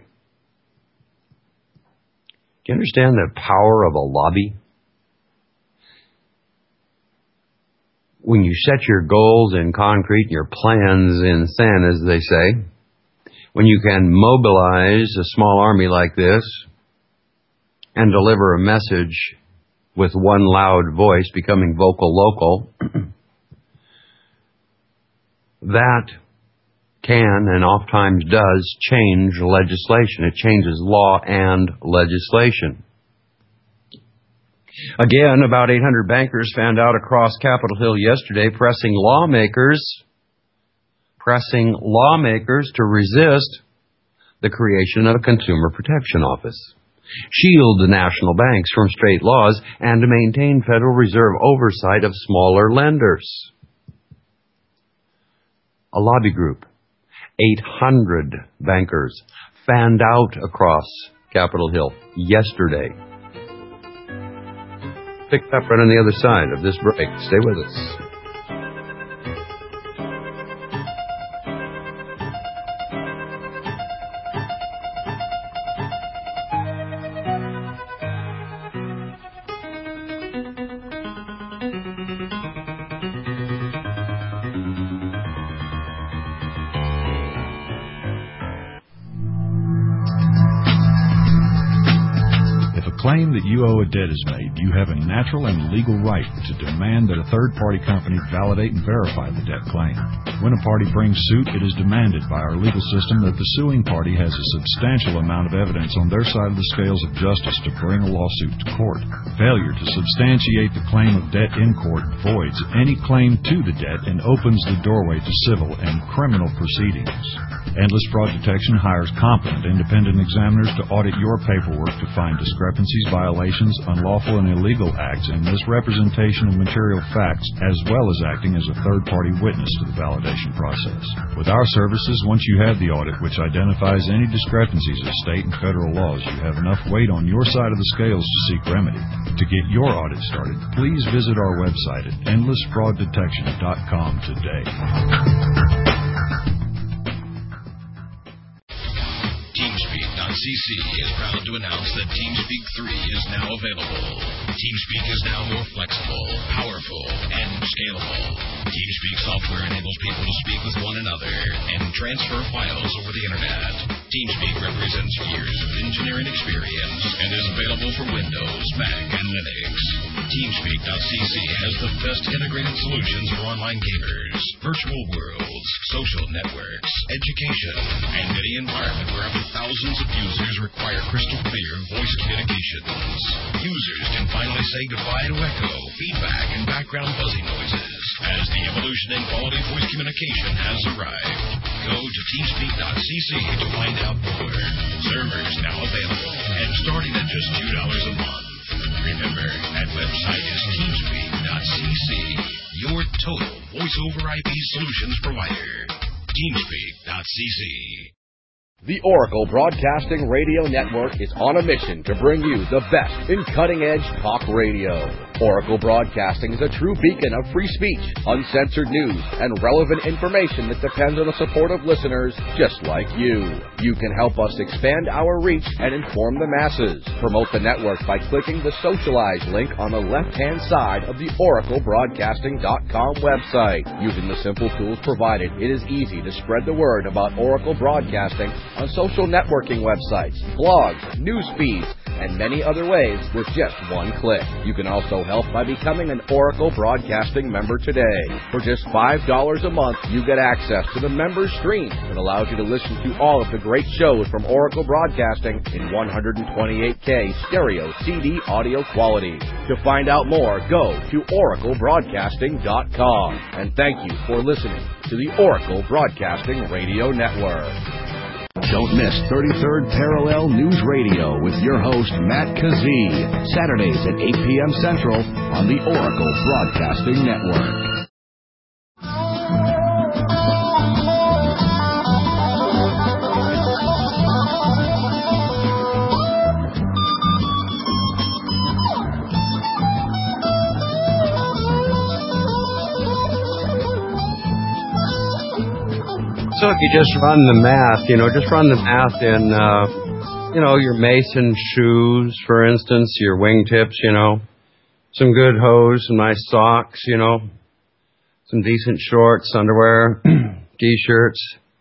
Do you understand the power of a lobby? When you set your goals in concrete, your plans in sand, as they say, when you can mobilize a small army like this and deliver a message with one loud voice, becoming vocal local, that can and oftentimes does change legislation. It changes law and legislation. Again, about eight hundred bankers found out across Capitol Hill yesterday, pressing lawmakers, pressing lawmakers to resist the creation of a consumer protection office, shield the national banks from state laws, and to maintain Federal Reserve oversight of smaller lenders. A lobby group, eight hundred bankers, fanned out across Capitol Hill yesterday. Pick up right on the other side of this break. Stay with us. claim that you owe a debt is made, you have a natural and legal right to demand that a third-party company validate and verify the debt claim. When a party brings suit, it is demanded by our legal system that the suing party has a substantial amount of evidence on their side of the scales of justice to bring a lawsuit to court. Failure to substantiate the claim of debt in court voids any claim to the debt and opens the doorway to civil and criminal proceedings. Endless Fraud Detection hires competent independent examiners to audit your paperwork to find discrepancies, violations, unlawful and illegal acts, and misrepresentation of material facts, as well as acting as a third-party witness to the validation process. With our services, once you have the audit, which identifies any discrepancies of state and federal laws, you have enough weight on your side of the scales to seek remedy. To get your audit started, please visit our website at endless fraud detection dot com today. TeamSpeak dot c c is proud to announce that TeamSpeak three is now available. TeamSpeak is now more flexible, powerful, and scalable. TeamSpeak software enables people to speak with one another and transfer files over the internet. TeamSpeak represents years of engineering experience and is available for Windows, Mac, and Linux. TeamSpeak dot c c has the best integrated solutions for online gamers, virtual worlds, social networks, education, and any environment where up to thousands of users require crystal clear voice communications. Users can finally say goodbye to echo, feedback, and background buzzy noises as the evolution in quality voice communication has arrived. Go to TeamSpeak dot c c to find out more. Servers now available and starting at just two dollars a month. Remember, that website is TeamSpeak dot c c, your total voice over I P solutions provider. TeamSpeak dot c c. The Oracle Broadcasting Radio Network is on a mission to bring you the best in cutting-edge talk radio. Oracle Broadcasting is a true beacon of free speech, uncensored news, and relevant information that depends on the support of listeners just like you. You can help us expand our reach and inform the masses. Promote the network by clicking the Socialize link on the left-hand side of the oracle broadcasting dot com website. Using the simple tools provided, it is easy to spread the word about Oracle Broadcasting on social networking websites, blogs, news feeds, and many other ways with just one click. You can also help by becoming an Oracle Broadcasting member today. For just five dollars a month, you get access to the member stream that allows you to listen to all of the great shows from Oracle Broadcasting in one twenty-eight K stereo C D audio quality. To find out more, go to oracle broadcasting dot com. And thank you for listening to the Oracle Broadcasting Radio Network. Don't miss thirty-third Parallel News Radio with your host, Matt Kazee, Saturdays at eight p.m. Central on the Oracle Broadcasting Network. So if you just run the math, you know, just run the math in, uh, you know, your Mason shoes, for instance, your wingtips, you know, some good hose, some nice socks, you know, some decent shorts, underwear, T-shirts.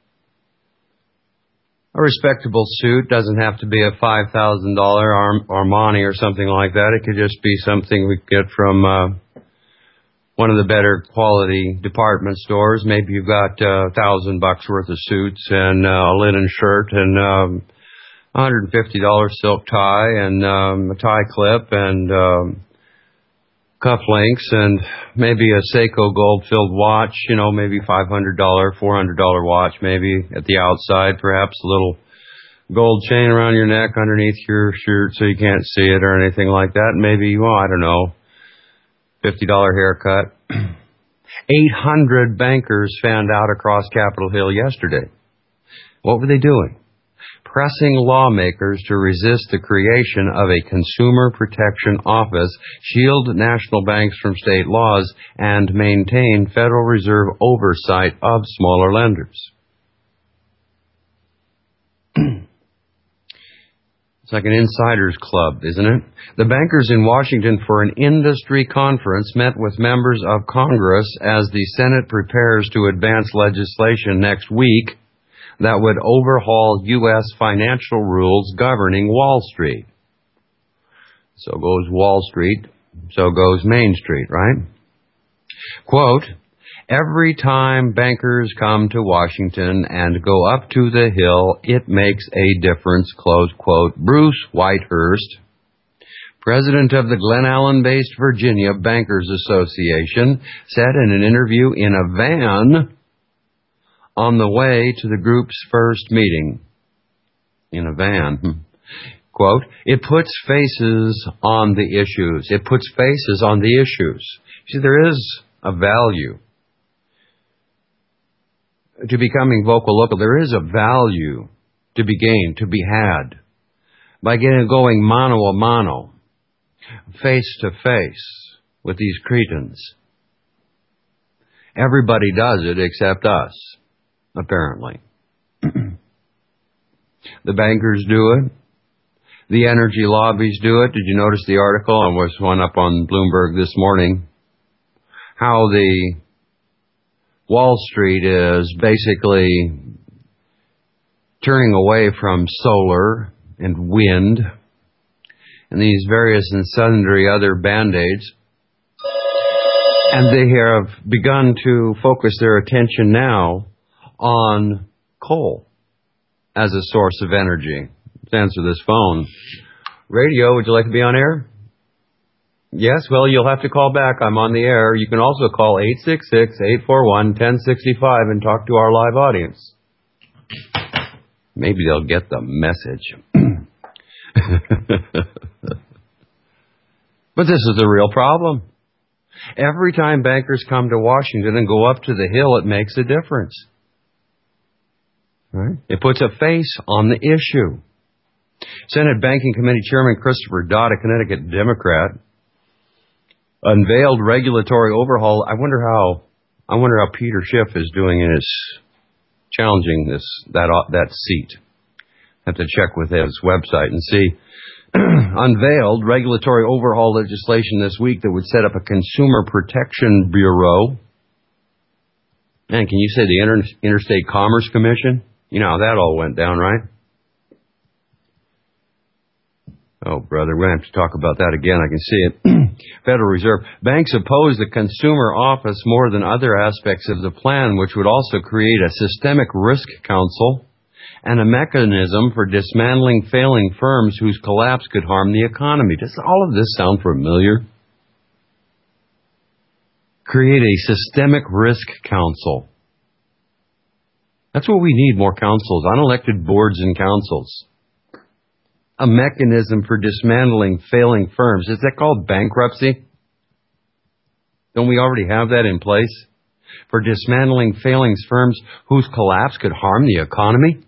A respectable suit doesn't have to be a five thousand dollars Arm- Armani or something like that. It could just be something we get from uh, one of the better quality department stores. Maybe you've got a uh, thousand bucks worth of suits and uh, a linen shirt and um, one hundred fifty dollars silk tie and um, a tie clip and um, cufflinks and maybe a Seiko gold-filled watch, you know, maybe five hundred dollars, four hundred dollars watch maybe at the outside, perhaps a little gold chain around your neck underneath your shirt so you can't see it or anything like that. Maybe, well, I don't know, fifty dollars haircut. eight hundred bankers fanned out across Capitol Hill yesterday. What were they doing? Pressing lawmakers to resist the creation of a consumer protection office, shield national banks from state laws, and maintain Federal Reserve oversight of smaller lenders. It's like an insider's club, isn't it? The bankers in Washington for an industry conference met with members of Congress as the Senate prepares to advance legislation next week that would overhaul U S financial rules governing Wall Street. So goes Wall Street. So goes Main Street, right? Quote, every time bankers come to Washington and go up to the Hill, it makes a difference, close quote. Bruce Whitehurst, president of the Glen Allen-based Virginia Bankers Association, said in an interview in a van on the way to the group's first meeting. In a van. Quote, it puts faces on the issues. It puts faces on the issues. See, there is a value to becoming vocal local. There is a value to be gained, to be had, by getting going mano a mano, face to face with these cretins. Everybody does it except us, apparently. The bankers do it. The energy lobbies do it. Did you notice the article? I was one up on Bloomberg this morning. How the Wall Street is basically turning away from solar and wind and these various and sundry other band-aids. And they have begun to focus their attention now on coal as a source of energy. Let's answer this phone. Radio, would you like to be on air? Yes, well, you'll have to call back. I'm on the air. You can also call eight six six, eight four one, one zero six five and talk to our live audience. Maybe they'll get the message. But this is the real problem. Every time bankers come to Washington and go up to the Hill, it makes a difference. Right? It puts a face on the issue. Senate Banking Committee Chairman Christopher Dodd, a Connecticut Democrat, unveiled regulatory overhaul. I wonder how. I wonder how Peter Schiff is doing in his challenging this that that seat. I have to check with his website and see. Unveiled regulatory overhaul legislation this week that would set up a Consumer Protection Bureau. And can you say the Inter- Interstate Commerce Commission? You know how that all went down, right? Oh, brother, we're going to have to talk about that again. I can see it. Federal Reserve. Banks oppose the Consumer Office more than other aspects of the plan, which would also create a Systemic Risk Council and a mechanism for dismantling failing firms whose collapse could harm the economy. Does all of this sound familiar? Create a Systemic Risk Council. That's what we need, more councils, unelected boards and councils. A mechanism for dismantling failing firms. Is that called bankruptcy? Don't we already have that in place? For dismantling failing firms whose collapse could harm the economy?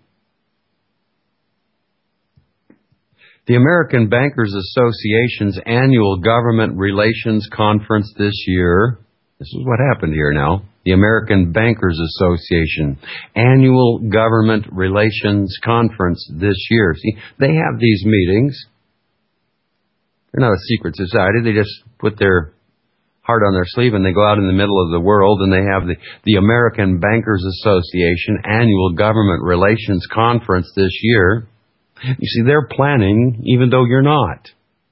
The American Bankers Association's annual Government Relations Conference this year, this is what happened here now, the American Bankers Association annual Government Relations Conference this year. See, they have these meetings. They're not a secret society. They just put their heart on their sleeve and they go out in the middle of the world and they have the, the American Bankers Association annual Government Relations Conference this year. You see, they're planning even though you're not.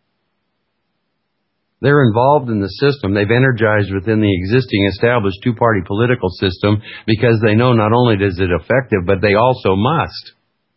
They're involved in the system. They've energized within the existing established two-party political system because they know not only is it effective, but they also must.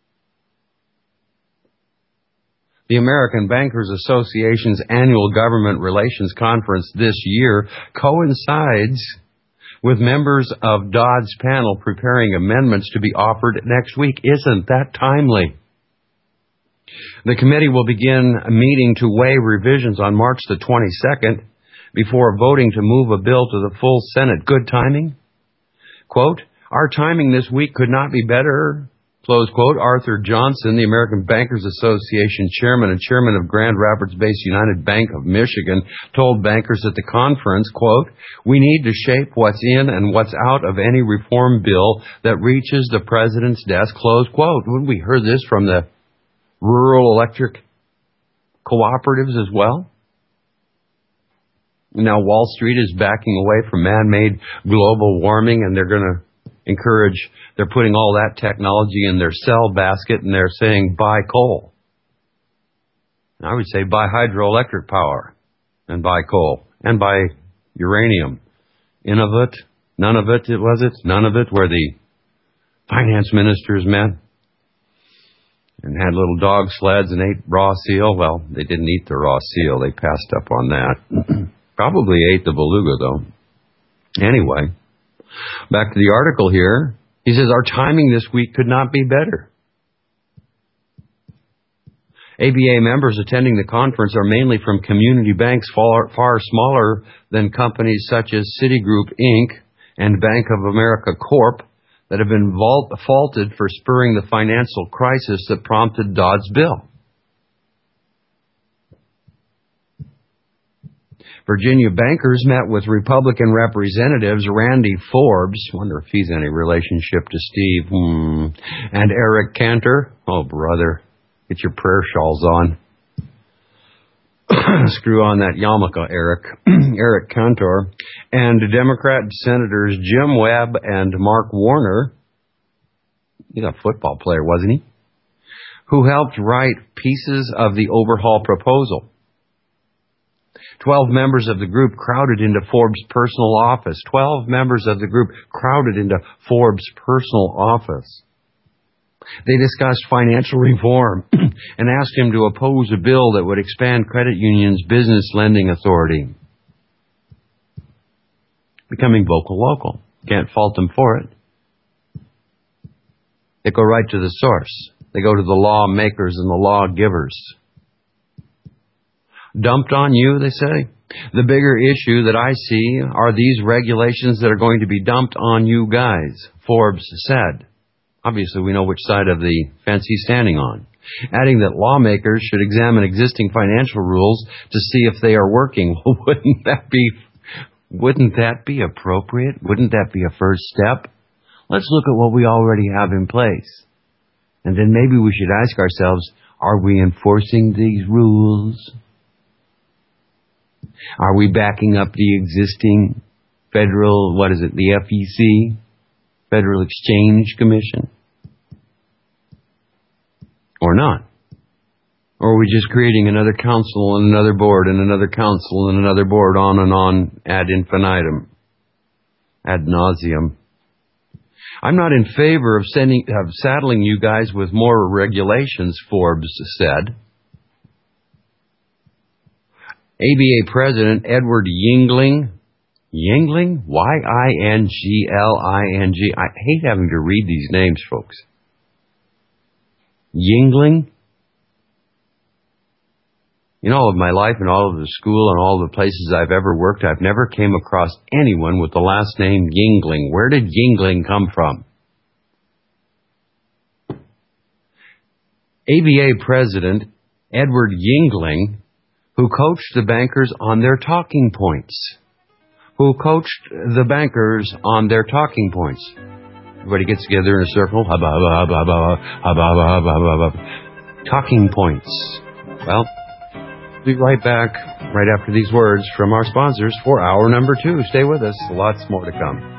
The American Bankers Association's annual Government Relations Conference this year coincides with members of Dodd's panel preparing amendments to be offered next week. Isn't that timely? The committee will begin a meeting to weigh revisions on March the twenty-second before voting to move a bill to the full Senate. Good timing? Quote, our timing this week could not be better, close quote. Arthur Johnson, the American Bankers Association chairman and chairman of Grand Rapids-based United Bank of Michigan, told bankers at the conference, quote, we need to shape what's in and what's out of any reform bill that reaches the president's desk, close quote. We heard this from the rural electric cooperatives as well. Now Wall Street is backing away from man-made global warming and they're going to encourage, they're putting all that technology in their sell basket and they're saying buy coal. I would say buy hydroelectric power and buy coal and buy uranium. Innovate, none of it, was it? None of it, where the finance ministers met and had little dog sleds and ate raw seal. Well, they didn't eat the raw seal. They passed up on that. Probably ate the beluga, though. Anyway, back to the article here. He says, our timing this week could not be better. A B A members attending the conference are mainly from community banks far, far smaller than companies such as Citigroup, Incorporated and Bank of America Corp that have been vault, faulted for spurring the financial crisis that prompted Dodd's bill. Virginia bankers met with Republican representatives Randy Forbes, wonder if he's any relationship to Steve, hmm, and Eric Cantor. Oh, brother, get your prayer shawls on. Screw on that yarmulke, Eric. Eric Cantor. And Democrat Senators Jim Webb and Mark Warner. He's a football player, wasn't he? Who helped write pieces of the overhaul proposal. Twelve members of the group crowded into Forbes' personal office. Twelve members of the group crowded into Forbes' personal office. They discussed financial reform and asked him to oppose a bill that would expand credit unions' business lending authority. Becoming vocal local. Can't fault them for it. They go right to the source. They go to the lawmakers and the lawgivers. Dumped on you, they say. The bigger issue that I see are these regulations that are going to be dumped on you guys, Forbes said. Obviously, we know which side of the fence he's standing on. Adding that lawmakers should examine existing financial rules to see if they are working. Well, wouldn't that be, wouldn't that be appropriate? Wouldn't that be a first step? Let's look at what we already have in place. And then maybe we should ask ourselves, are we enforcing these rules? Are we backing up the existing federal, what is it, the F E C, Federal Exchange Commission? Or not? Or are we just creating another council and another board and another council and another board, on and on, ad infinitum, ad nauseum? I'm not in favor of sending, of saddling you guys with more regulations, Forbes said. A B A President Edward Yingling, Yingling? Y I N G L I N G. I hate having to read these names, folks. Yingling? In all of my life and all of the school and all the places I've ever worked, I've never came across anyone with the last name Yingling. Where did Yingling come from? A B A President Edward Yingling, who coached the bankers on their talking points. Who coached the bankers on their talking points. Everybody gets together in a circle. Hubba, hubba, hubba, hubba, hubba, hubba, hubba. Talking points. Well, we'll be right back right after these words from our sponsors for hour number two. Stay with us. Lots more to come.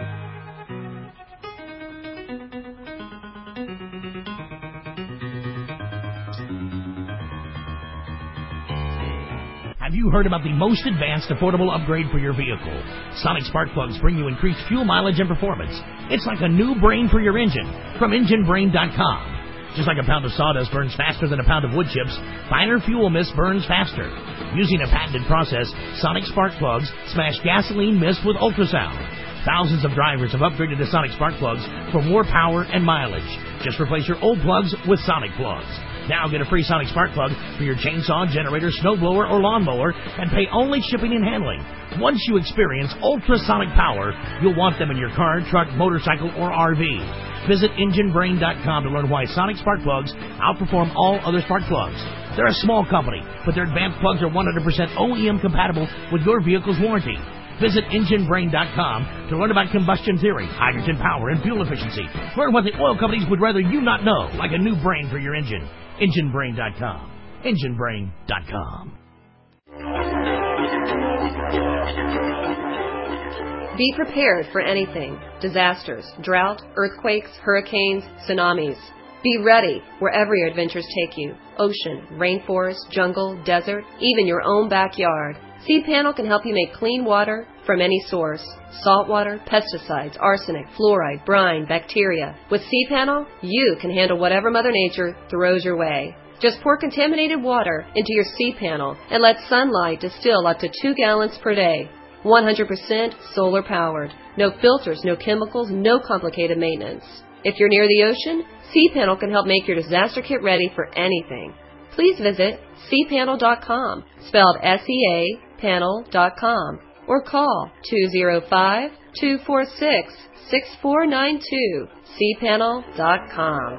Have you heard about the most advanced affordable upgrade for your vehicle? Sonic spark plugs bring you increased fuel mileage and performance. It's like a new brain for your engine from engine brain dot com. Just like a pound of sawdust burns faster than a pound of wood chips, finer fuel mist burns faster. Using a patented process, Sonic spark plugs smash gasoline mist with ultrasound. Thousands of drivers have upgraded to Sonic spark plugs for more power and mileage. Just replace your old plugs with Sonic plugs. Now get a free Sonic spark plug for your chainsaw, generator, snowblower, or lawnmower and pay only shipping and handling. Once you experience ultrasonic power, you'll want them in your car, truck, motorcycle, or R V. Visit engine brain dot com to learn why Sonic spark plugs outperform all other spark plugs. They're a small company, but their advanced plugs are one hundred percent O E M compatible with your vehicle's warranty. Visit engine brain dot com to learn about combustion theory, hydrogen power, and fuel efficiency. Learn what the oil companies would rather you not know, like a new brain for your engine. engine brain dot com. engine brain dot com. Be prepared for anything. Disasters, drought, earthquakes, hurricanes, tsunamis. Be ready wherever your adventures take you. Ocean, rainforest, jungle, desert, even your own backyard. cPanel can help you make clean water from any source. Salt water, pesticides, arsenic, fluoride, brine, bacteria. With cPanel, you can handle whatever Mother Nature throws your way. Just pour contaminated water into your cPanel and let sunlight distill up to two gallons per day. one hundred percent solar powered. No filters, no chemicals, no complicated maintenance. If you're near the ocean, cPanel can help make your disaster kit ready for anything. Please visit c panel dot com, spelled S E A panel dot com, or call two oh five, two four six, six four nine two, c panel dot com.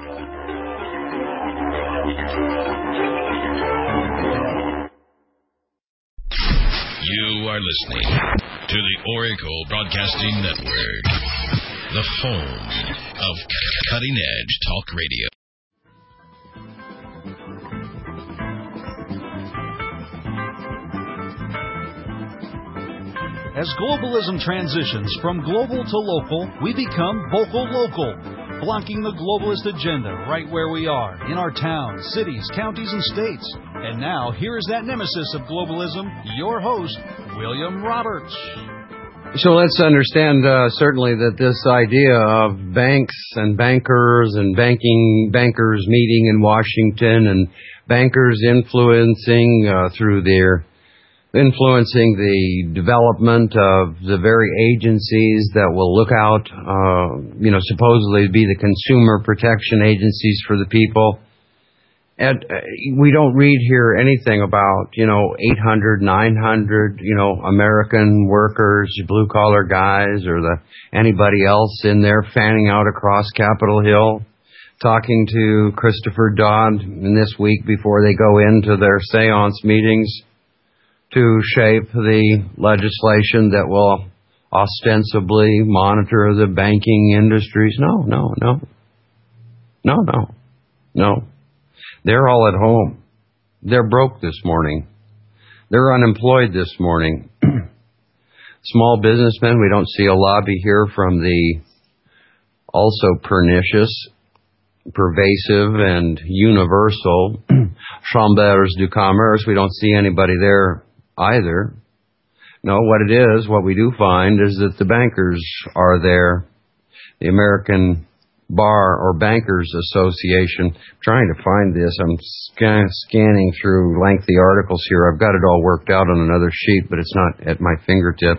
You are listening to the Oracle Broadcasting Network, the home of cutting-edge talk radio. As globalism transitions from global to local, we become vocal local, blocking the globalist agenda right where we are, in our towns, cities, counties, and states. And now, here is that nemesis of globalism, your host, William Roberts. So let's understand uh, certainly that this idea of banks and bankers and banking bankers meeting in Washington and bankers influencing uh, through their influencing the development of the very agencies that will look out, uh, you know, supposedly to be the consumer protection agencies for the people. And uh, we don't read here anything about, you know, eight hundred, nine hundred, you know, American workers, blue-collar guys, or the anybody else in there fanning out across Capitol Hill, talking to Christopher Dodd in this week before they go into their seance meetings to shape the legislation that will ostensibly monitor the banking industries. No, no, no. No, no, no. They're all at home. They're broke this morning. They're unemployed this morning. Small businessmen, we don't see a lobby here from the also pernicious, pervasive, and universal Chambers du Commerce. We don't see anybody there either. No, what it is, what we do find is that the bankers are there. The American Bar or Bankers Association. I'm trying to find this. I'm scan- scanning through lengthy articles here. I've got it all worked out on another sheet, but it's not at my fingertips.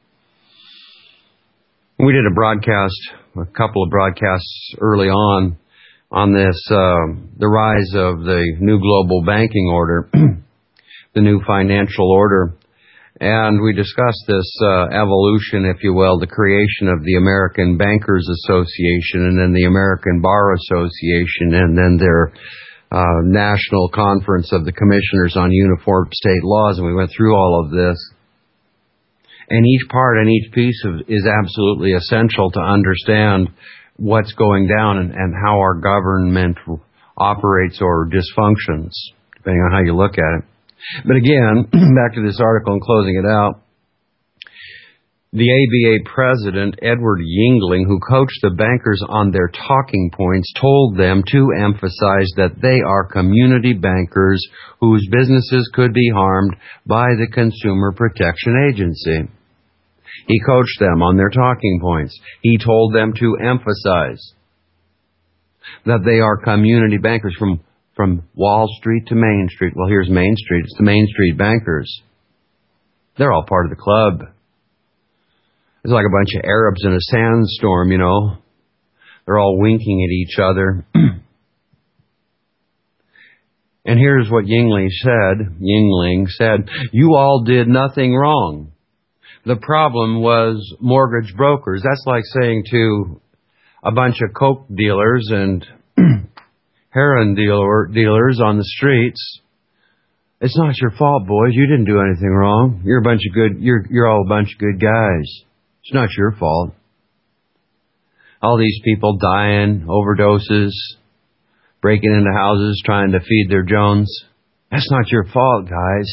We did a broadcast, a couple of broadcasts early on, on this, uh, the rise of the new global banking order, the new financial order. And we discussed this uh, evolution, if you will, the creation of the American Bankers Association and then the American Bar Association and then their uh, National Conference of the Commissioners on Uniform State Laws. And we went through all of this. And each part and each piece of, is absolutely essential to understand what's going down and, and how our government operates or dysfunctions, depending on how you look at it. But again, back to this article and closing it out, the A B A president, Edward Yingling, who coached the bankers on their talking points, told them to emphasize that they are community bankers whose businesses could be harmed by the Consumer Protection Agency. He coached them on their talking points. He told them to emphasize that they are community bankers from From Wall Street to Main Street. Well, here's Main Street. It's the Main Street bankers. They're all part of the club. It's like a bunch of Arabs in a sandstorm, you know. They're all winking at each other. And here's what Yingling said. Yingling said, "You all did nothing wrong. The problem was mortgage brokers." That's like saying to a bunch of coke dealers and heroin dealer, dealers on the streets, "It's not your fault, boys. You didn't do anything wrong. You're a bunch of good, you're, you're all a bunch of good guys. It's not your fault. All these people dying, overdoses, breaking into houses, trying to feed their Jones. That's not your fault, guys.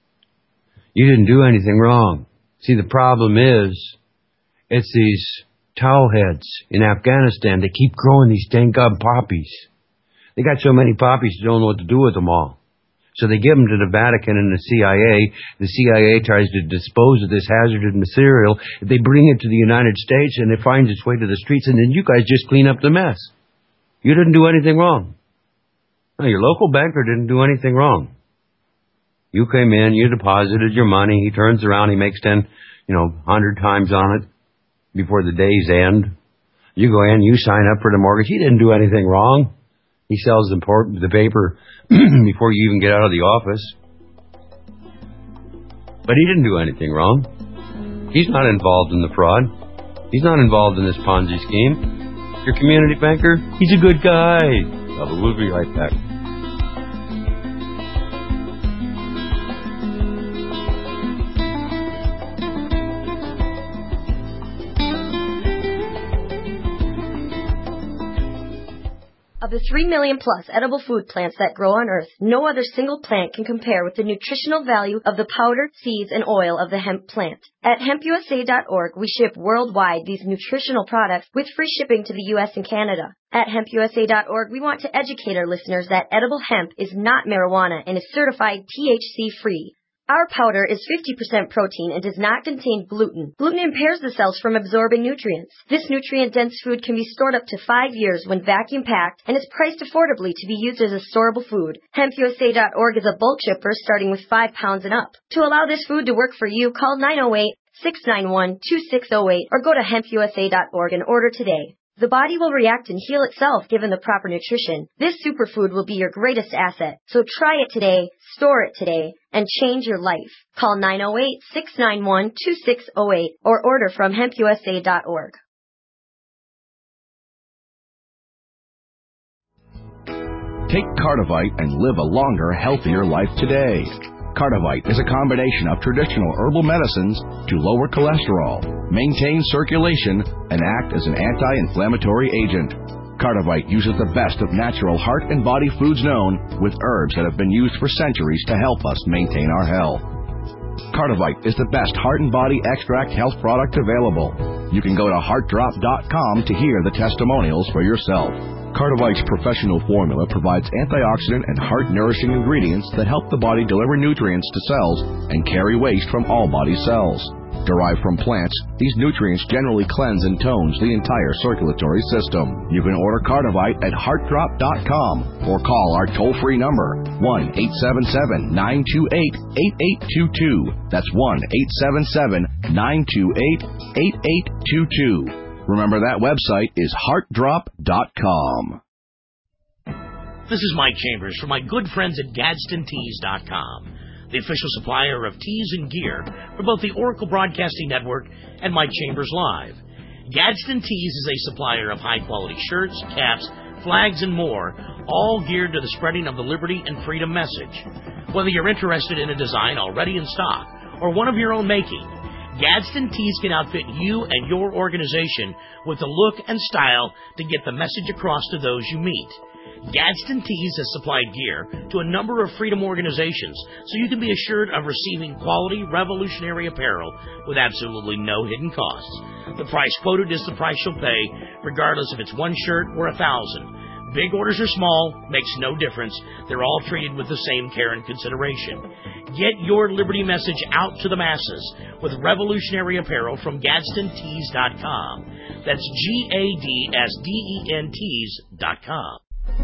You didn't do anything wrong. See, the problem is, it's these towel heads in Afghanistan. They keep growing these dang gum poppies. They got so many poppies, they don't know what to do with them all. So they give them to the Vatican and the C I A. The C I A tries to dispose of this hazardous material. They bring it to the United States, and it finds its way to the streets, and then you guys just clean up the mess. You didn't do anything wrong. No, your local banker didn't do anything wrong. You came in, you deposited your money. He turns around, he makes ten, you know, hundred times on it before the day's end. You go in, you sign up for the mortgage. He didn't do anything wrong. He sells the, the paper before you even get out of the office. But he didn't do anything wrong. He's not involved in the fraud. He's not involved in this Ponzi scheme. Your community banker, he's a good guy. Well, we'll be right back. Of the three million plus edible food plants that grow on Earth, no other single plant can compare with the nutritional value of the powder, seeds, and oil of the hemp plant. At hemp U S A dot org, we ship worldwide these nutritional products with free shipping to the U S and Canada. At hemp U S A dot org, we want to educate our listeners that edible hemp is not marijuana and is certified T H C-free. Our powder is fifty percent protein and does not contain gluten. Gluten impairs the cells from absorbing nutrients. This nutrient-dense food can be stored up to five years when vacuum-packed and is priced affordably to be used as a storable food. hemp U S A dot org is a bulk shipper starting with five pounds and up. To allow this food to work for you, call nine oh eight, six nine one, two six oh eight or go to hemp U S A dot org and order today. The body will react and heal itself given the proper nutrition. This superfood will be your greatest asset. So try it today, store it today, and change your life. Call nine oh eight, six nine one, two six oh eight or order from hemp U S A dot org. Take Cardivite and live a longer, healthier life today. Cardivite is a combination of traditional herbal medicines to lower cholesterol, maintain circulation, and act as an anti-inflammatory agent. Cardivite uses the best of natural heart and body foods known, with herbs that have been used for centuries to help us maintain our health. Cardivite is the best heart and body extract health product available. You can go to heart drop dot com to hear the testimonials for yourself. Cardivite's professional formula provides antioxidant and heart-nourishing ingredients that help the body deliver nutrients to cells and carry waste from all body cells. Derived from plants, these nutrients generally cleanse and tones the entire circulatory system. You can order Cardivite at heart drop dot com or call our toll-free number, one eight seven seven, nine two eight, eight eight two two. That's one eight seven seven, nine two eight, eight eight two two. Remember, that website is heart drop dot com. This is Mike Chambers from my good friends at Gadsden Tees dot com, the official supplier of tees and gear for both the Oracle Broadcasting Network and Mike Chambers Live. Gadsden Tees is a supplier of high-quality shirts, caps, flags, and more, all geared to the spreading of the liberty and freedom message. Whether you're interested in a design already in stock or one of your own making, Gadsden Tees can outfit you and your organization with the look and style to get the message across to those you meet. Gadsden Tees has supplied gear to a number of freedom organizations, so you can be assured of receiving quality, revolutionary apparel with absolutely no hidden costs. The price quoted is the price you'll pay, regardless if it's one shirt or a thousand. Big orders or small, makes no difference. They're all treated with the same care and consideration. Get your liberty message out to the masses with revolutionary apparel from Gadsden Tees dot com. That's G A D S D E N Tees dot com.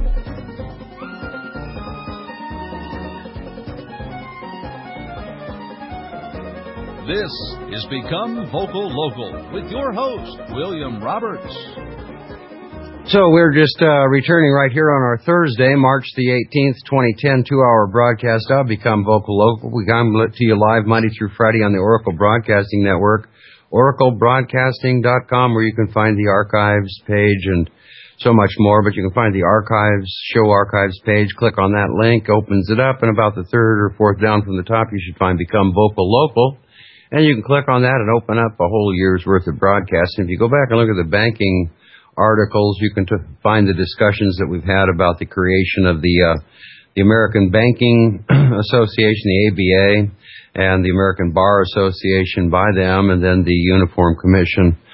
This is Become Vocal Local with your host, William Roberts. So we're just uh, returning right here on our Thursday, March the eighteenth, twenty ten, two-hour broadcast of Become Vocal Local. We come to you live Monday through Friday on the Oracle Broadcasting Network, oracle broadcasting dot com, where you can find the archives page and so much more. But you can find the archives, show archives page. Click on that link, opens it up, and about the third or fourth down from the top, you should find Become Vocal Local. And you can click on that and open up a whole year's worth of broadcasting. If you go back and look at the banking articles, you can t- find the discussions that we've had about the creation of the uh, the American Banking Association, the A B A, and the American Bar Association by them, and then the Uniform Commission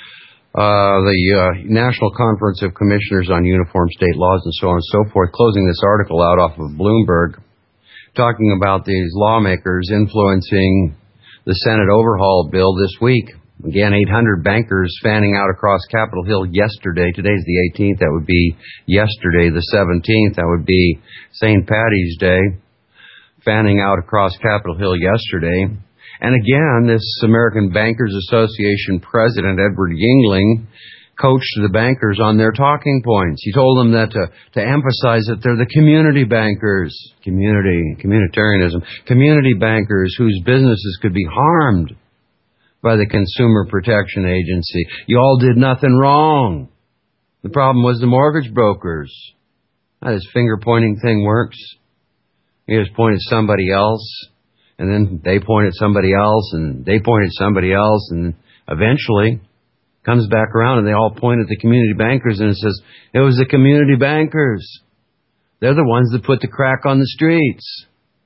uh, the uh, National Conference of Commissioners on Uniform State Laws and so on and so forth, closing this article out off of Bloomberg, talking about these lawmakers influencing the Senate overhaul bill this week. Again, eight hundred bankers fanning out across Capitol Hill yesterday. Today's the eighteenth. That would be yesterday, the seventeenth. That would be Saint Patty's Day. Fanning out across Capitol Hill yesterday. And again, this American Bankers Association president, Edward Yingling, coached the bankers on their talking points. He told them that to, to emphasize that they're the community bankers, community, communitarianism, community bankers whose businesses could be harmed by the Consumer Protection Agency. You all did nothing wrong. The problem was the mortgage brokers. How this finger-pointing thing works. You just point at somebody else, and then they point at somebody else, and they point at somebody else, and eventually comes back around and they all point at the community bankers, and it says, it was the community bankers. They're the ones that put the crack on the streets.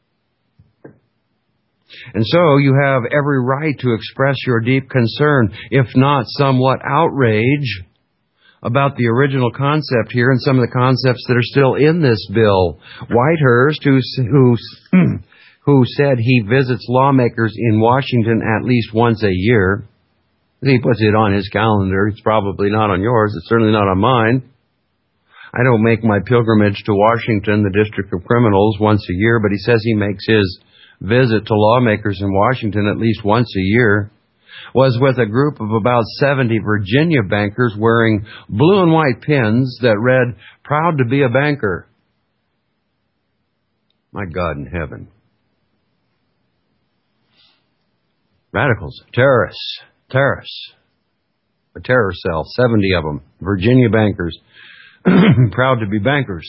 And so you have every right to express your deep concern, if not somewhat outrage, about the original concept here and some of the concepts that are still in this bill. Whitehurst, who, who, who said he visits lawmakers in Washington at least once a year, he puts it on his calendar. It's probably not on yours. It's certainly not on mine. I don't make my pilgrimage to Washington, the District of Criminals, once a year, but he says he makes his visit to lawmakers in Washington at least once a year, was with a group of about seventy Virginia bankers wearing blue and white pins that read, "Proud to be a banker." My God in heaven. Radicals, terrorists, terrorists, a terror cell, seventy of them, Virginia bankers, proud to be bankers.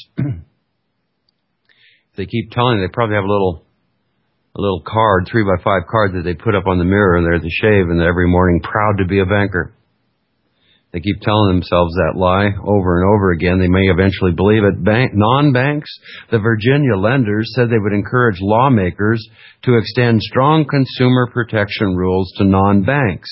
They keep telling you, they probably have a little a little card, three by five card that they put up on the mirror and there's a shave and every morning, proud to be a banker. They keep telling themselves that lie over and over again. They may eventually believe it. Bank, non-banks, the Virginia lenders said they would encourage lawmakers to extend strong consumer protection rules to non-banks.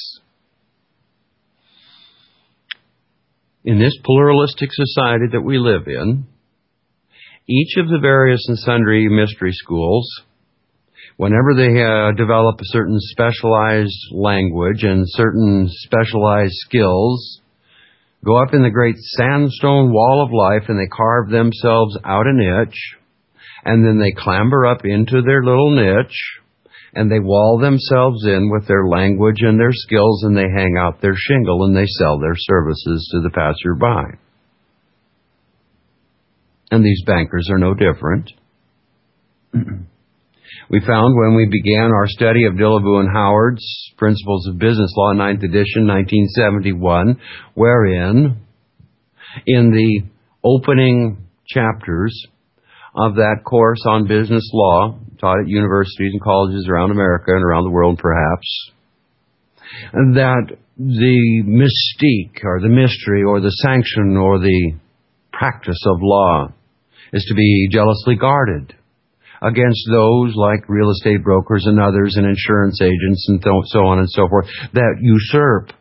In this pluralistic society that we live in, each of the various and sundry mystery schools, whenever they uh, develop a certain specialized language and certain specialized skills, go up in the great sandstone wall of life and they carve themselves out a niche, and then they clamber up into their little niche, and they wall themselves in with their language and their skills, and they hang out their shingle and they sell their services to the passerby. And these bankers are no different. We found when we began our study of Dillaboo and Howard's Principles of Business Law, ninth edition, nineteen seventy-one, wherein in the opening chapters of that course on business law, taught at universities and colleges around America and around the world perhaps, that the mystique or the mystery or the sanction or the practice of law is to be jealously guarded against those like real estate brokers and others and insurance agents and so on and so forth that usurp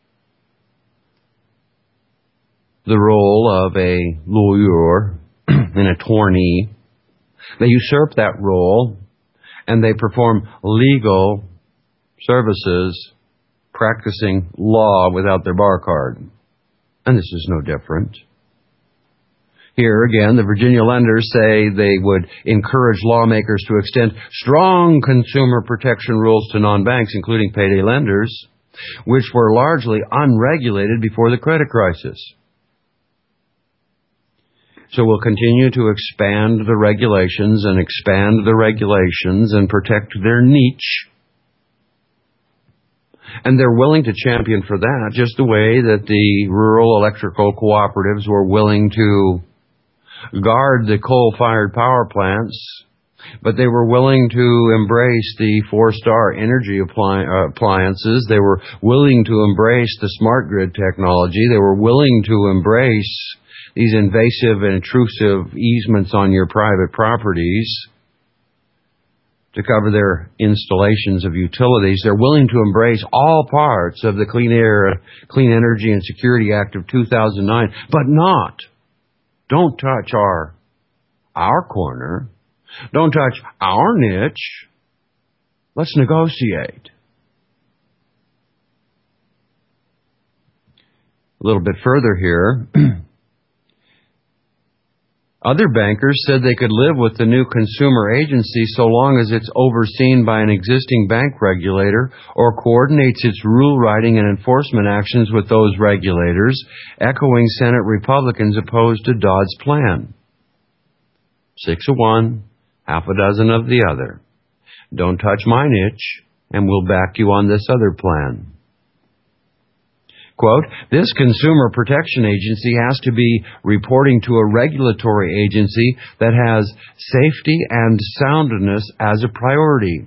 the role of a lawyer and attorney. They usurp that role and they perform legal services practicing law without their bar card. And this is no different. Here again, the Virginia lenders say they would encourage lawmakers to extend strong consumer protection rules to non-banks, including payday lenders, which were largely unregulated before the credit crisis. So we'll continue to expand the regulations and expand the regulations and protect their niche. And they're willing to champion for that just the way that the rural electrical cooperatives were willing to guard the coal-fired power plants, but they were willing to embrace the four-star energy appli- appliances. They were willing to embrace the smart grid technology. They were willing to embrace these invasive and intrusive easements on your private properties to cover their installations of utilities. They're willing to embrace all parts of the Clean Air, Clean Energy and Security Act of two thousand nine, but not, don't touch our, our corner. Don't touch our niche. Let's negotiate. A little bit further here. Other bankers said they could live with the new consumer agency so long as it's overseen by an existing bank regulator or coordinates its rule writing and enforcement actions with those regulators, echoing Senate Republicans opposed to Dodd's plan. Six of one, half a dozen of the other. Don't touch my niche, and we'll back you on this other plan. Quote, this consumer protection agency has to be reporting to a regulatory agency that has safety and soundness as a priority.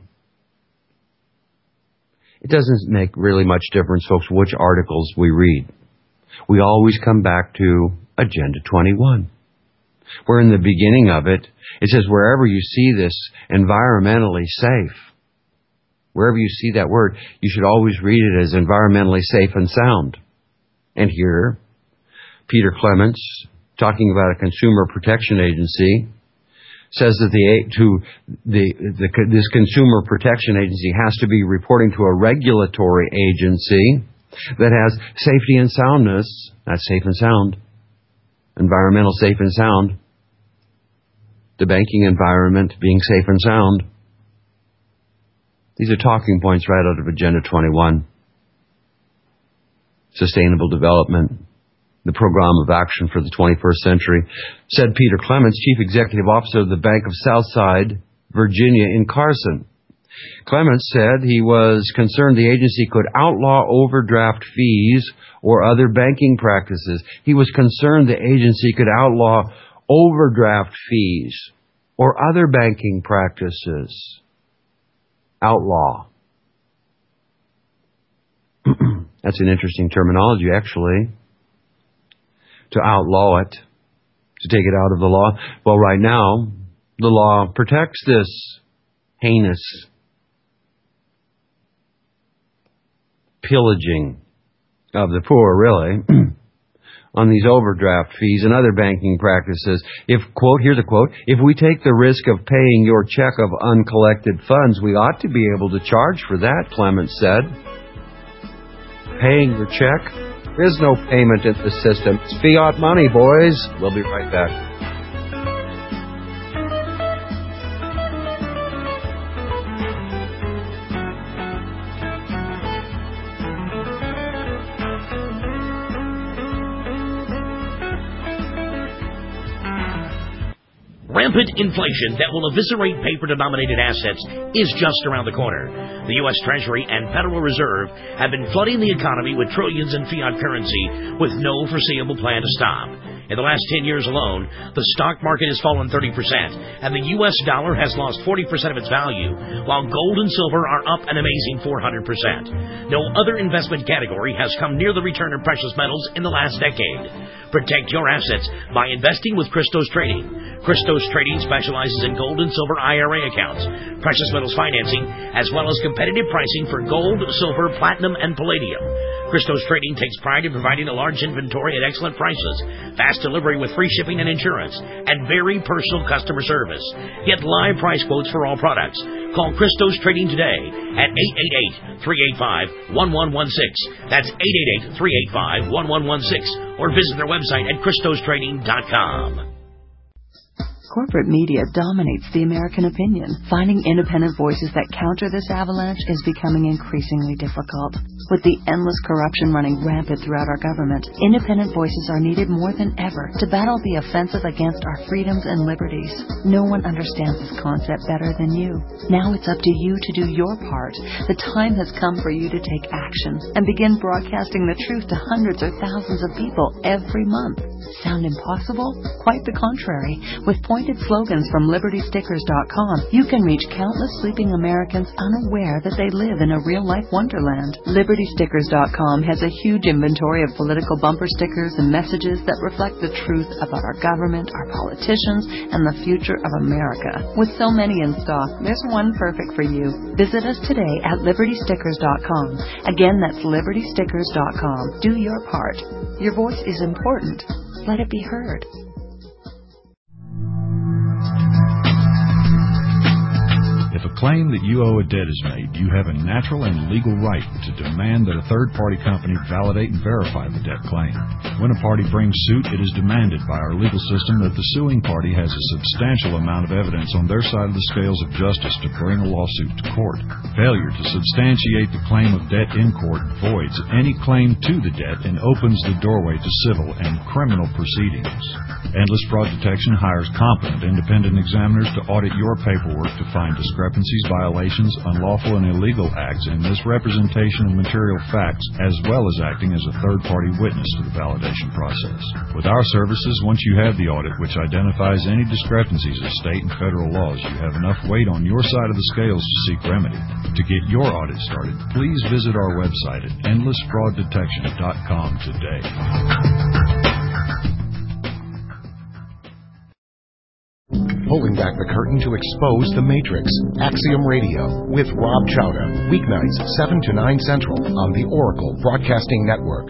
It doesn't make really much difference, folks, which articles we read. We always come back to Agenda twenty-one. Where in the beginning of it, it says wherever you see this environmentally safe, wherever you see that word, you should always read it as environmentally safe and sound. And here, Peter Clements, talking about a consumer protection agency, says that the, to the, the this consumer protection agency has to be reporting to a regulatory agency that has safety and soundness. That's safe and sound. Environmental safe and sound. The banking environment being safe and sound. These are talking points right out of Agenda twenty-one. Sustainable development, the program of action for the twenty-first century, said Peter Clements, Chief Executive Officer of the Bank of Southside, Virginia in Carson. Clements said he was concerned the agency could outlaw overdraft fees or other banking practices. He was concerned the agency could outlaw overdraft fees or other banking practices. Outlaw. That's an interesting terminology, actually. To outlaw it, to take it out of the law. Well, right now, the law protects this heinous pillaging of the poor, really, on these overdraft fees and other banking practices. If, quote, here's a quote, if we take the risk of paying your check of uncollected funds, we ought to be able to charge for that, Clements said. Paying your check? There's no payment in the system. It's fiat money, boys. We'll be right back. Rampant inflation that will eviscerate paper-denominated assets is just around the corner. The U S Treasury and Federal Reserve have been flooding the economy with trillions in fiat currency with no foreseeable plan to stop. In the last ten years alone, the stock market has fallen thirty percent, and the U S dollar has lost forty percent of its value, while gold and silver are up an amazing four hundred percent. No other investment category has come near the return of precious metals in the last decade. Protect your assets by investing with Christos Trading. Christos Trading specializes in gold and silver I R A accounts, precious metals financing, as well as competitive pricing for gold, silver, platinum, and palladium. Christos Trading takes pride in providing a large inventory at excellent prices, fast delivery with free shipping and insurance, and very personal customer service. Get live price quotes for all products. Call Christos Trading today at eight eight eight, three eight five, one one one six. That's eight eight eight, three eight five, one one one six. Or visit their website at christos trading dot com. Corporate media dominates the American opinion. Finding independent voices that counter this avalanche is becoming increasingly difficult. With the endless corruption running rampant throughout our government, independent voices are needed more than ever to battle the offensive against our freedoms and liberties. No one understands this concept better than you. Now it's up to you to do your part. The time has come for you to take action and begin broadcasting the truth to hundreds or thousands of people every month. Sound impossible? Quite the contrary. With point repeated slogans from Liberty Stickers dot com, you can reach countless sleeping Americans unaware that they live in a real-life wonderland. Liberty Stickers dot com has a huge inventory of political bumper stickers and messages that reflect the truth about our government, our politicians, and the future of America. With so many in stock, there's one perfect for you. Visit us today at Liberty Stickers dot com. Again, that's Liberty Stickers dot com. Do your part. Your voice is important. Let it be heard. If a claim that you owe a debt is made, you have a natural and legal right to demand that a third-party company validate and verify the debt claim. When a party brings suit, it is demanded by our legal system that the suing party has a substantial amount of evidence on their side of the scales of justice to bring a lawsuit to court. Failure to substantiate the claim of debt in court voids any claim to the debt and opens the doorway to civil and criminal proceedings. Endless Fraud Detection hires competent independent examiners to audit your paperwork to find discrepancies, violations, unlawful and illegal acts, and misrepresentation of material facts, as well as acting as a third-party witness to the validation process. With our services, once you have the audit, which identifies any discrepancies of state and federal laws, you have enough weight on your side of the scales to seek remedy. To get your audit started, please visit our website at endless fraud detection dot com today. Pulling back the curtain to expose the Matrix. Axiom Radio with Rob Chowda. Weeknights, seven to nine Central on the Oracle Broadcasting Network.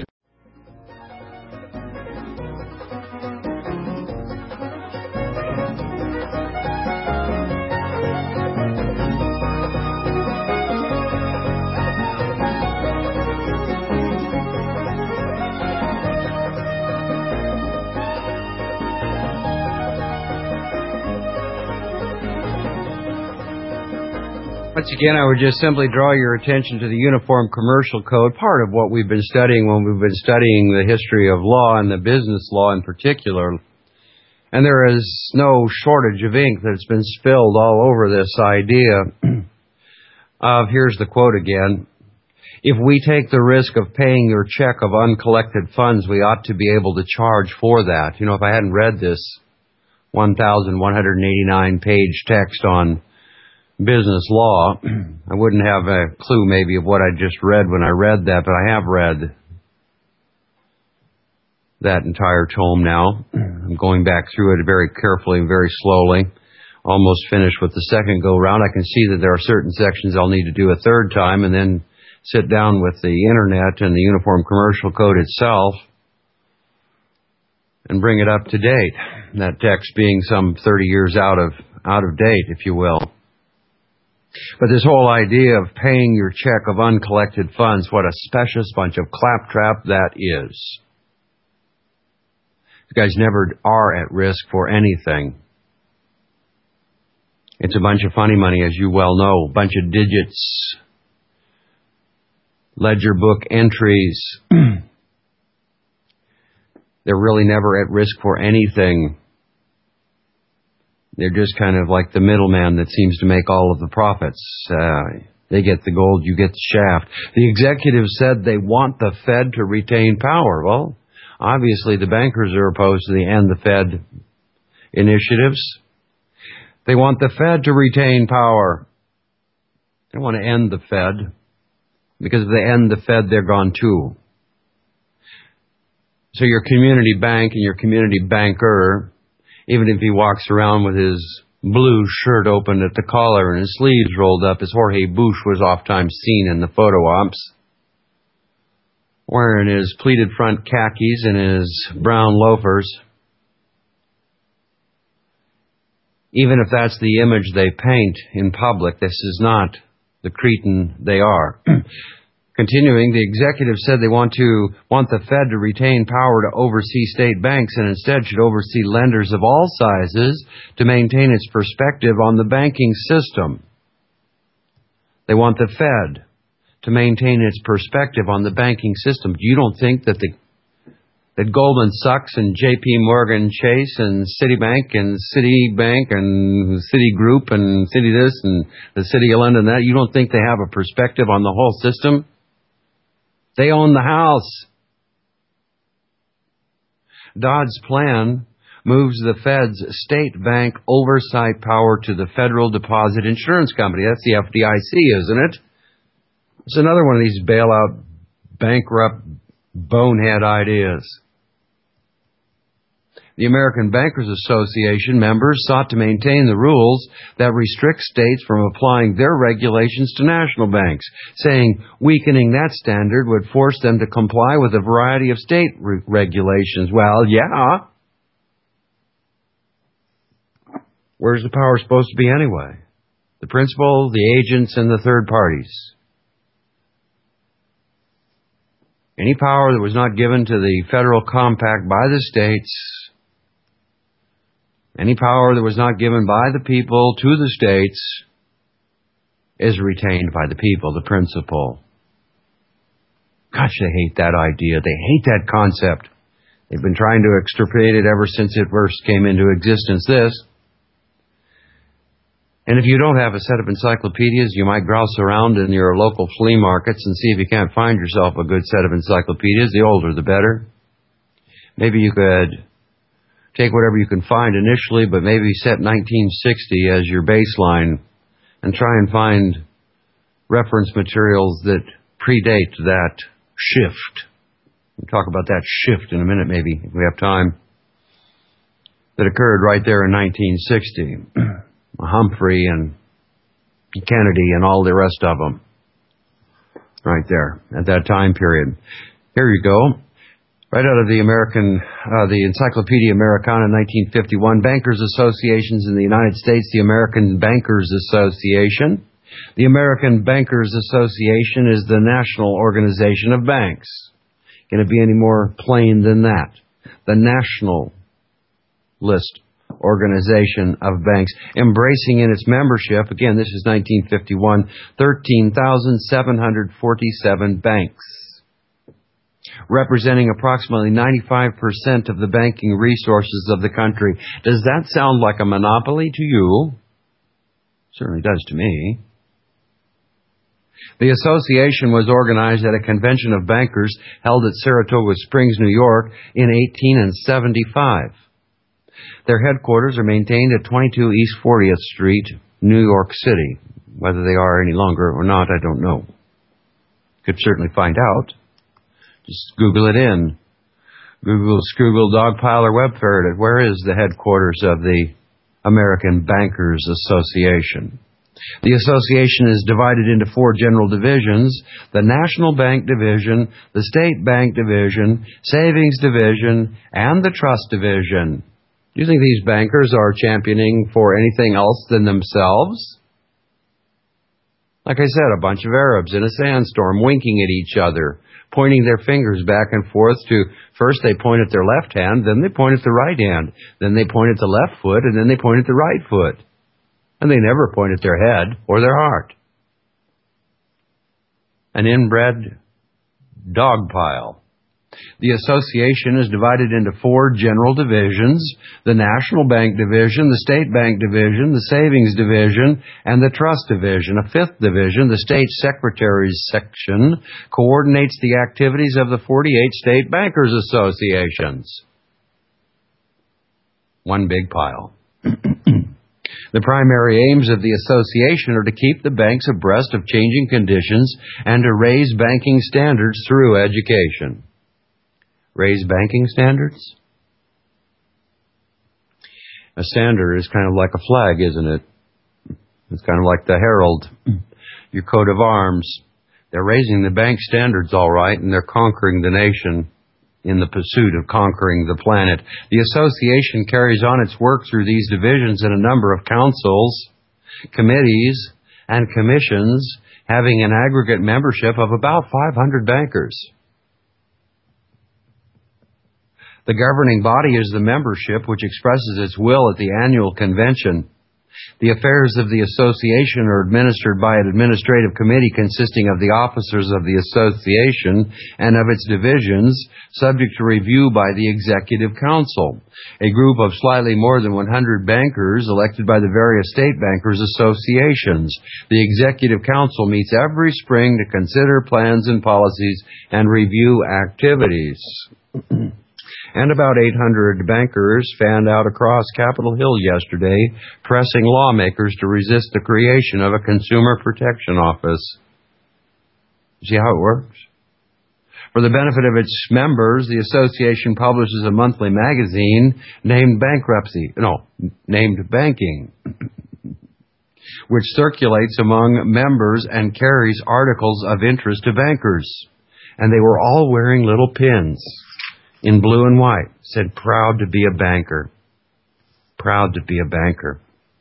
Once again, I would just simply draw your attention to the Uniform Commercial Code, part of what we've been studying when we've been studying the history of law and the business law in particular. And there is no shortage of ink that's been spilled all over this idea of, here's the quote again, if we take the risk of paying your check of uncollected funds, we ought to be able to charge for that. You know, if I hadn't read this one thousand one hundred eighty-nine page text on business law, I wouldn't have a clue maybe of what I just read when I read that, but I have read that entire tome now. I'm going back through it very carefully and very slowly. Almost finished with the second go-round. I can see that there are certain sections I'll need to do a third time and then sit down with the Internet and the Uniform Commercial Code itself and bring it up to date. That text being some thirty years out of out of date, if you will. But this whole idea of paying your check of uncollected funds, what a specious bunch of claptrap that is. You guys never are at risk for anything. It's a bunch of funny money, as you well know, a bunch of digits, ledger book entries. They're really never at risk for anything. They're just kind of like the middleman that seems to make all of the profits. Uh, they get the gold, you get the shaft. The executives said they want the Fed to retain power. Well, obviously the bankers are opposed to the End the Fed initiatives. They want the Fed to retain power. They want to end the Fed. Because if they end the Fed, they're gone too. So your community bank and your community banker, even if he walks around with his blue shirt open at the collar and his sleeves rolled up, as Jorge Bush was oft-times seen in the photo ops, wearing his pleated front khakis and his brown loafers, even if that's the image they paint in public, this is not the cretin they are. Continuing, the executive said they want to want the Fed to retain power to oversee state banks and instead should oversee lenders of all sizes to maintain its perspective on the banking system. They want the Fed to maintain its perspective on the banking system. You don't think that the that Goldman Sachs and J P Morgan Chase and Citibank and Citibank and Citigroup and Citi this and the City of London that, you don't think they have a perspective on the whole system? They own the house. Dodd's plan moves the Fed's state bank oversight power to the Federal Deposit Insurance Company. That's the F D I C, isn't it? It's another one of these bailout, bankrupt, bonehead ideas. The American Bankers Association members sought to maintain the rules that restrict states from applying their regulations to national banks, saying weakening that standard would force them to comply with a variety of state re- regulations. Well, yeah. Where's the power supposed to be anyway? The principal, the agents, and the third parties. Any power that was not given to the federal compact by the states, any power that was not given by the people to the states, is retained by the people, the principal. Gosh, they hate that idea. They hate that concept. They've been trying to extirpate it ever since it first came into existence, this. And if you don't have a set of encyclopedias, you might grouse around in your local flea markets and see if you can't find yourself a good set of encyclopedias. The older, the better. Maybe you could take whatever you can find initially, but maybe set nineteen sixty as your baseline and try and find reference materials that predate that shift. We'll talk about that shift in a minute, maybe, if we have time, that occurred right there in nineteen sixty. Humphrey and Kennedy and all the rest of them. Right there, at that time period. Here you go. Right out of the American, uh, the Encyclopedia Americana, nineteen fifty-one, Bankers Associations in the United States, the American Bankers Association. The American Bankers Association is the national organization of banks. Can it be any more plain than that? The national list organization of banks, embracing in its membership, again, this is nineteen fifty-one, thirteen thousand seven hundred forty-seven banks, representing approximately ninety-five percent of the banking resources of the country. Does that sound like a monopoly to you? Certainly does to me. The association was organized at a convention of bankers held at Saratoga Springs, New York in eighteen seventy-five. Their headquarters are maintained at twenty-two East fortieth Street, New York City. Whether they are any longer or not, I don't know. Could certainly find out. Just Google it in. Google Scoogle Dogpile or Web Ferret. Where is the headquarters of the American Bankers Association? The association is divided into four general divisions: the National Bank Division, the State Bank Division, Savings Division, and the Trust Division. Do you think these bankers are championing for anything else than themselves? Like I said, a bunch of Arabs in a sandstorm winking at each other, pointing their fingers back and forth to, first they point at their left hand, then they point at the right hand, then they point at the left foot, and then they point at the right foot. And they never point at their head or their heart. An inbred dog pile. The association is divided into four general divisions: the National Bank Division, the State Bank Division, the Savings Division, and the Trust Division. A fifth division, the State Secretaries Section, coordinates the activities of the forty-eight state bankers associations. One big pile. The primary aims of the association are to keep the banks abreast of changing conditions and to raise banking standards through education. Raise banking standards? A standard is kind of like a flag, isn't it? It's kind of like the herald, your coat of arms. They're raising the bank standards all right, and they're conquering the nation in the pursuit of conquering the planet. The association carries on its work through these divisions in a number of councils, committees, and commissions, having an aggregate membership of about five hundred bankers. The governing body is the membership, which expresses its will at the annual convention. The affairs of the association are administered by an administrative committee consisting of the officers of the association and of its divisions, subject to review by the executive council, a group of slightly more than one hundred bankers elected by the various state bankers associations. The executive council meets every spring to consider plans and policies and review activities. And about eight hundred bankers fanned out across Capitol Hill yesterday, pressing lawmakers to resist the creation of a Consumer Protection Office. See how it works? For the benefit of its members, the association publishes a monthly magazine named Bankruptcy, no, named Banking, which circulates among members and carries articles of interest to bankers. And they were all wearing little pins in blue and white, said proud to be a banker. Proud to be a banker.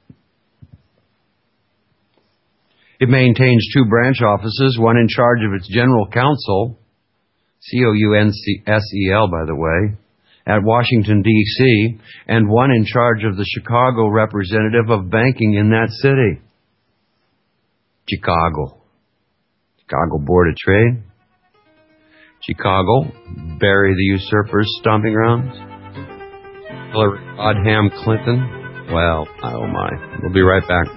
It maintains two branch offices, one in charge of its general counsel, C O U N S E L, by the way, at Washington, D C, and one in charge of the Chicago representative of banking in that city. Chicago. Chicago Board of Trade. Chicago, Barry the Usurper's stomping grounds. Hillary Rodham Clinton. Well, oh my. We'll be right back.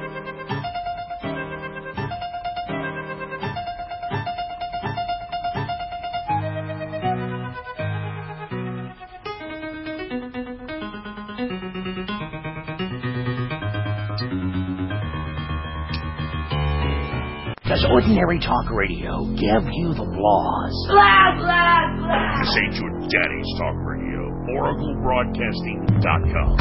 Does ordinary talk radio give you the blahs? Blah, blah, blah. This ain't your daddy's talk radio. Oracle Broadcasting dot com.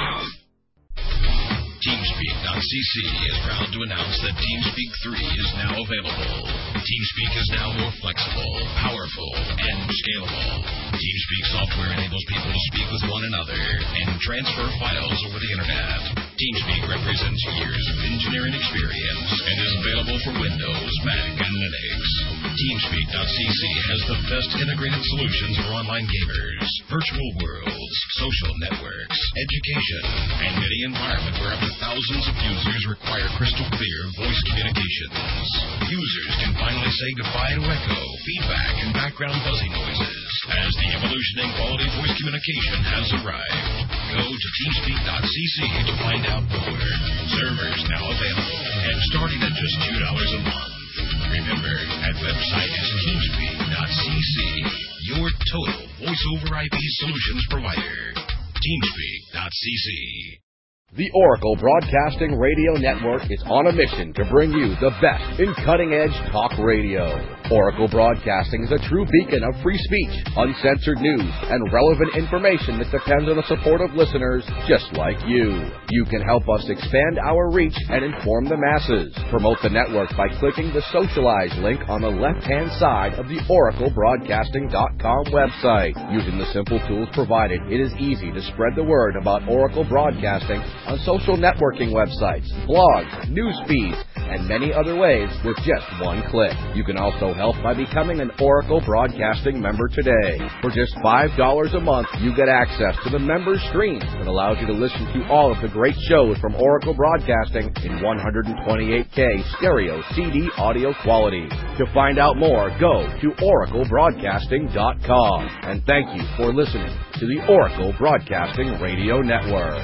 TeamSpeak dot C C is proud to announce that TeamSpeak three is now available. TeamSpeak is now more flexible, powerful, and scalable. TeamSpeak software enables people to speak with one another and transfer files over the internet. TeamSpeak represents years of engineering experience and is available for Windows, Mac, and Linux. TeamSpeak dot C C has the best integrated solutions for online gamers, virtual worlds, social networks, education, and any environment where up to thousands of users require crystal clear voice communications. Users can finally say goodbye to echo, feedback, and background buzzing noises as the evolution in quality voice communication has arrived. Go to TeamSpeak dot C C to find out more. Servers now available and starting at just two dollars a month. Remember, that website is TeamSpeak dot C C, your total voice over I P solutions provider. TeamSpeak dot C C. The Oracle Broadcasting Radio Network is on a mission to bring you the best in cutting-edge talk radio. Oracle Broadcasting is a true beacon of free speech, uncensored news, and relevant information that depends on the support of listeners just like you. You can help us expand our reach and inform the masses. Promote the network by clicking the Socialize link on the left-hand side of the Oracle Broadcasting dot com website. Using the simple tools provided, it is easy to spread the word about Oracle Broadcasting on social networking websites, blogs, news feeds, and many other ways with just one click. You can also help by becoming an Oracle Broadcasting member today. For just five dollars a month, you get access to the member stream that allows you to listen to all of the great shows from Oracle Broadcasting in one twenty-eight K stereo C D audio quality. To find out more, go to Oracle Broadcasting dot com. And thank you for listening to the Oracle Broadcasting Radio Network.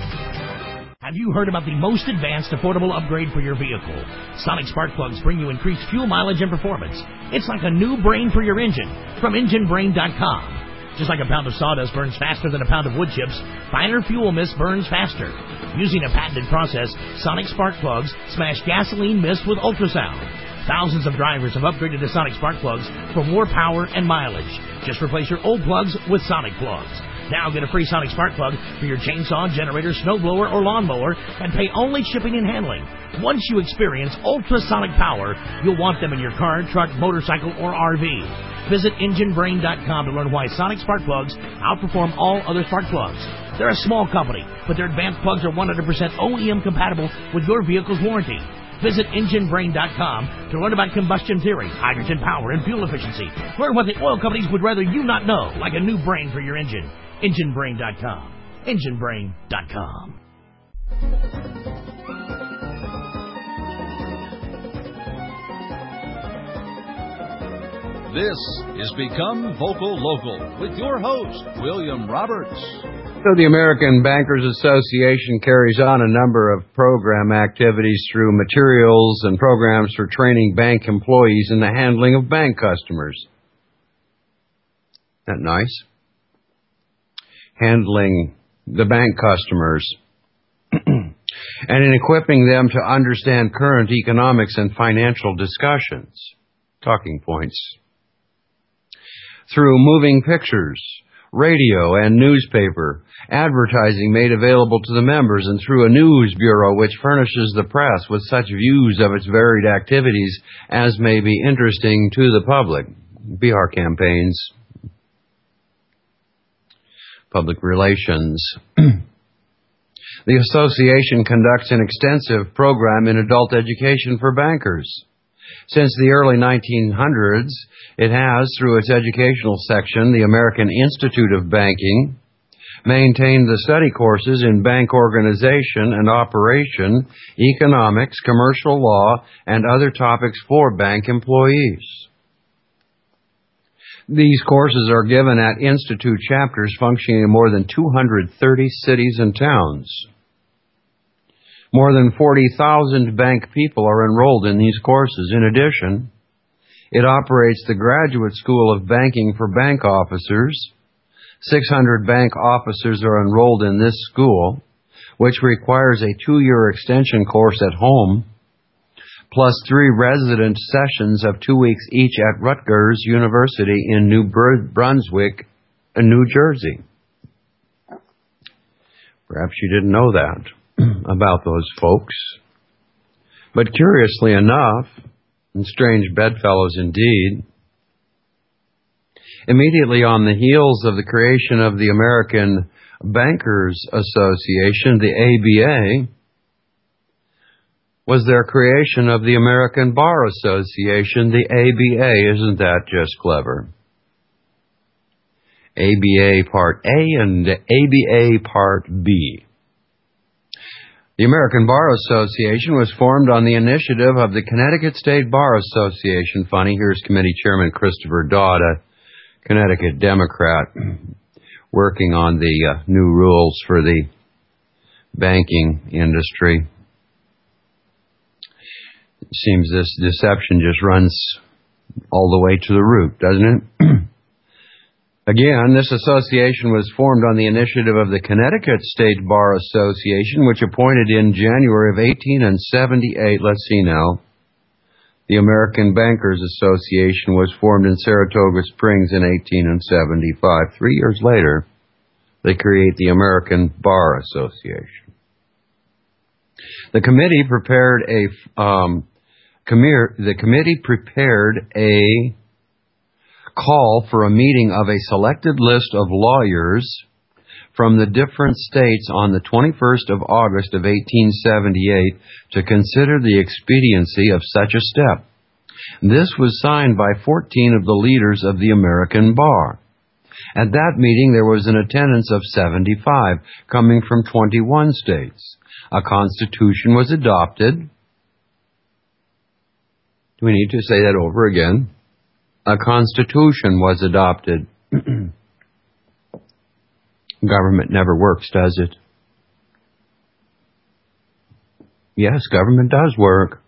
Have you heard about the most advanced affordable upgrade for your vehicle? Sonic spark plugs bring you increased fuel mileage and performance. It's like a new brain for your engine from Engine Brain dot com. Just like a pound of sawdust burns faster than a pound of wood chips, finer fuel mist burns faster. Using a patented process, Sonic spark plugs smash gasoline mist with ultrasound. Thousands of drivers have upgraded to Sonic spark plugs for more power and mileage. Just replace your old plugs with Sonic plugs. Now get a free Sonic spark plug for your chainsaw, generator, snowblower, or lawnmower and pay only shipping and handling. Once you experience ultrasonic power, you'll want them in your car, truck, motorcycle, or R V. Visit Engine Brain dot com to learn why Sonic spark plugs outperform all other spark plugs. They're a small company, but their advanced plugs are one hundred percent O E M compatible with your vehicle's warranty. Visit Engine Brain dot com to learn about combustion theory, hydrogen power, and fuel efficiency. Learn what the oil companies would rather you not know, like a new brain for your engine. Engine Brain dot com. Engine Brain dot com. This is Become Vocal Local with your host, William Roberts. So the American Bankers Association carries on a number of program activities through materials and programs for training bank employees in the handling of bank customers. Isn't that nice? handling the bank customers, and in equipping them to understand current economics and financial discussions, talking points. Through moving pictures, radio, and newspaper, advertising made available to the members, and through a news bureau which furnishes the press with such views of its varied activities as may be interesting to the public. B R campaigns. Public relations. The association conducts an extensive program in adult education for bankers. Since the early nineteen hundreds, it has, through its educational section, the American Institute of Banking, maintained the study courses in bank organization and operation, economics, commercial law, and other topics for bank employees. These courses are given at Institute chapters functioning in more than two hundred thirty cities and towns. More than forty thousand bank people are enrolled in these courses. In addition, it operates the Graduate School of Banking for bank officers. six hundred bank officers are enrolled in this school, which requires a two-year extension course at home, plus three resident sessions of two weeks each at Rutgers University in New Brunswick, New Jersey. Perhaps you didn't know that about those folks. But curiously enough, and strange bedfellows indeed, immediately on the heels of the creation of the American Bankers Association, the A B A, was their creation of the American Bar Association, the A B A. Isn't that just clever? A B A Part A and A B A Part B. The American Bar Association was formed on the initiative of the Connecticut State Bar Association. Funny, here's Committee Chairman Christopher Dodd, a Connecticut Democrat, working on the uh, new rules for the banking industry. It seems this deception just runs all the way to the root, doesn't it? Again, this association was formed on the initiative of the Connecticut State Bar Association, which appointed in January of eighteen seventy-eight, let's see now, the American Bankers Association was formed in Saratoga Springs in eighteen seventy-five. Three years later, they create the American Bar Association. The committee prepared a um, committee, the committee prepared a call for a meeting of a selected list of lawyers from the different states on the twenty-first of August of eighteen seventy-eight to consider the expediency of such a step. This was signed by fourteen of the leaders of the American Bar. At that meeting, there was an attendance of seventy-five, coming from twenty-one states. A constitution was adopted. Do we need to say that over again? A constitution was adopted. Government never works, does it? Yes, government does work.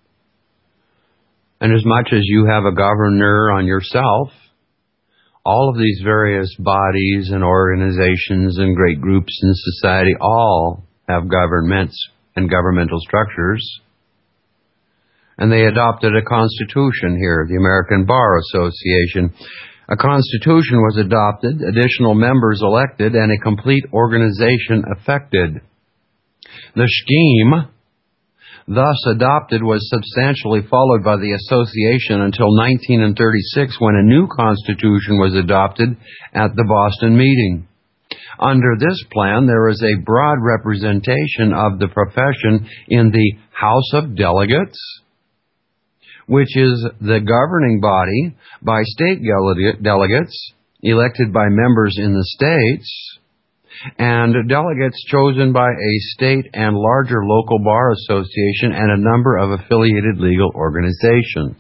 And as much as you have a governor on yourself, all of these various bodies and organizations and great groups in society all have governments and governmental structures. And they adopted a constitution here, the American Bar Association. A constitution was adopted, additional members elected, and a complete organization effected. The scheme thus adopted was substantially followed by the association until nineteen thirty-six, when a new constitution was adopted at the Boston meeting. Under this plan, there is a broad representation of the profession in the House of Delegates, which is the governing body by state delegates elected by members in the states, and delegates chosen by a state and larger local bar association and a number of affiliated legal organizations.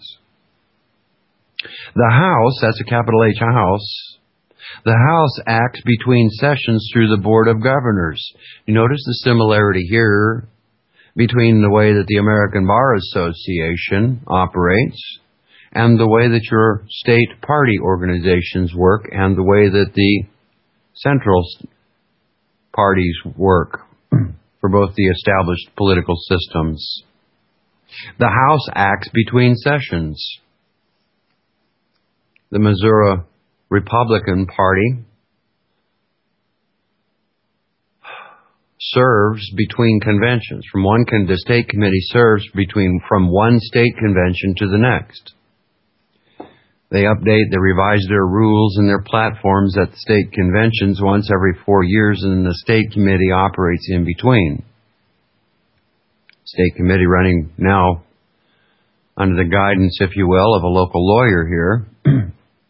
The House, that's a capital H House, the House acts between sessions through the Board of Governors. You notice the similarity here between the way that the American Bar Association operates and the way that your state party organizations work and the way that the central parties work for both the established political systems. The House acts between sessions. The Missouri Republican Party serves between conventions. From one con- the state committee serves between from one state convention to the next. They update, they revise their rules and their platforms at the state conventions once every four years, and the state committee operates in between. State committee running now under the guidance, if you will, of a local lawyer here.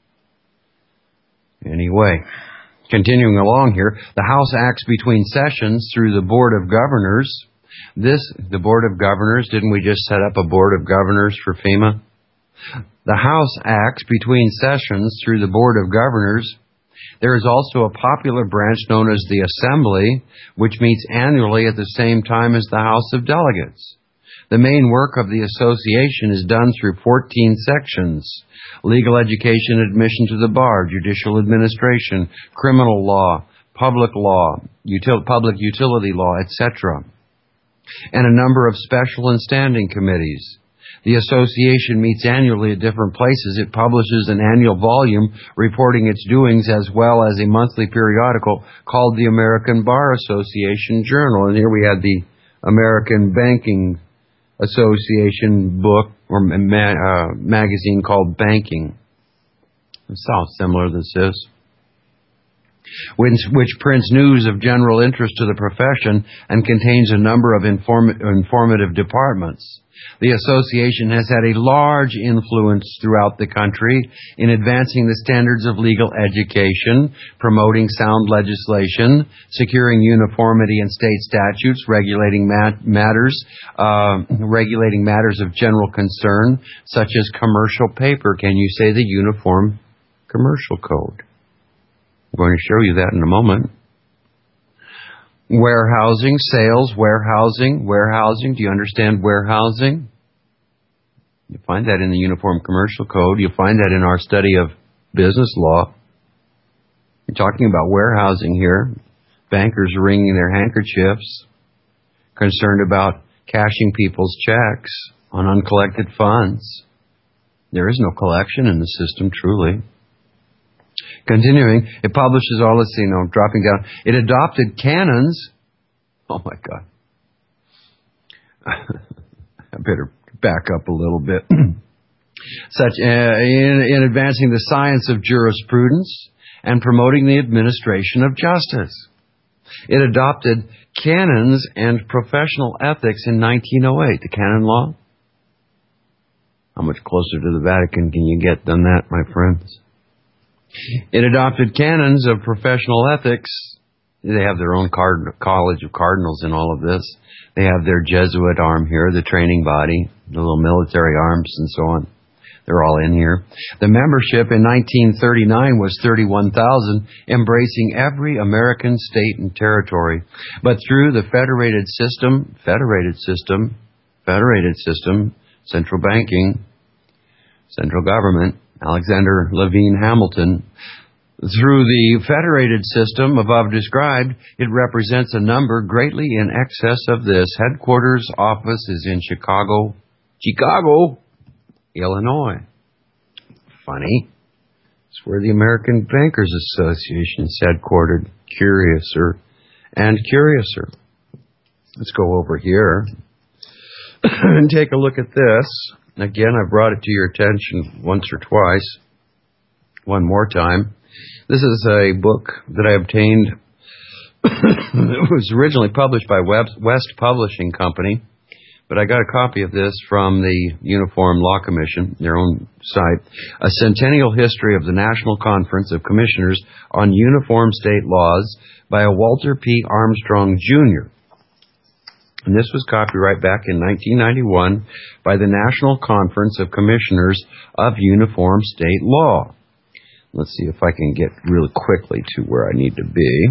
Anyway, continuing along here, the House acts between sessions through the Board of Governors. This, the Board of Governors, didn't we just set up a Board of Governors for FEMA? The House acts between sessions through the Board of Governors. There is also a popular branch known as the Assembly, which meets annually at the same time as the House of Delegates. The main work of the association is done through fourteen sections: legal education, admission to the bar, judicial administration, criminal law, public law, util- public utility law, et cetera, and a number of special and standing committees. The association meets annually at different places. It publishes an annual volume reporting its doings, as well as a monthly periodical called the American Bar Association Journal. And here we had the American Banking Association book or ma- uh, magazine called Banking. It sounds similar to this. Which, which prints news of general interest to the profession and contains a number of inform- informative departments. The association has had a large influence throughout the country in advancing the standards of legal education, promoting sound legislation, securing uniformity in state statutes, regulating mat- matters, uh, regulating matters of general concern, such as commercial paper. Can you say the Uniform Commercial Code? I'm going to show you that in a moment. Warehousing, sales, warehousing, warehousing. Do you understand warehousing? You find that in the Uniform Commercial Code. You find that in our study of business law. We're talking about warehousing here. Bankers wringing their handkerchiefs, concerned about cashing people's checks on uncollected funds. There is no collection in the system, truly. Continuing, it publishes all this, you know, dropping down. It adopted canons. Oh, my God. I better back up a little bit. Such uh, in, in advancing the science of jurisprudence and promoting the administration of justice. It adopted canons and professional ethics in nineteen oh eight, the canon law. How much closer to the Vatican can you get than that, my friends? It adopted canons of professional ethics. They have their own card- college of cardinals in all of this. They have their Jesuit arm here, the training body, the little military arms and so on. They're all in here. The membership in nineteen thirty-nine was thirty-one thousand, embracing every American state and territory. But through the federated system, federated system, federated system, central banking, central government, Alexander Levine Hamilton, through the federated system above described, it represents a number greatly in excess of this. Headquarters office is in Chicago, Chicago, Illinois. Funny. It's where the American Bankers Association is headquartered. Curiouser and curiouser. Let's go over here and take a look at this. Again, I brought it to your attention once or twice. One more time. This is a book that I obtained. It was originally published by West Publishing Company, but I got a copy of this from the Uniform Law Commission, their own site. A Centennial History of the National Conference of Commissioners on Uniform State Laws by a Walter P. Armstrong, Junior And this was copyright back in nineteen ninety-one by the National Conference of Commissioners of Uniform State Law. Let's see if I can get really quickly to where I need to be.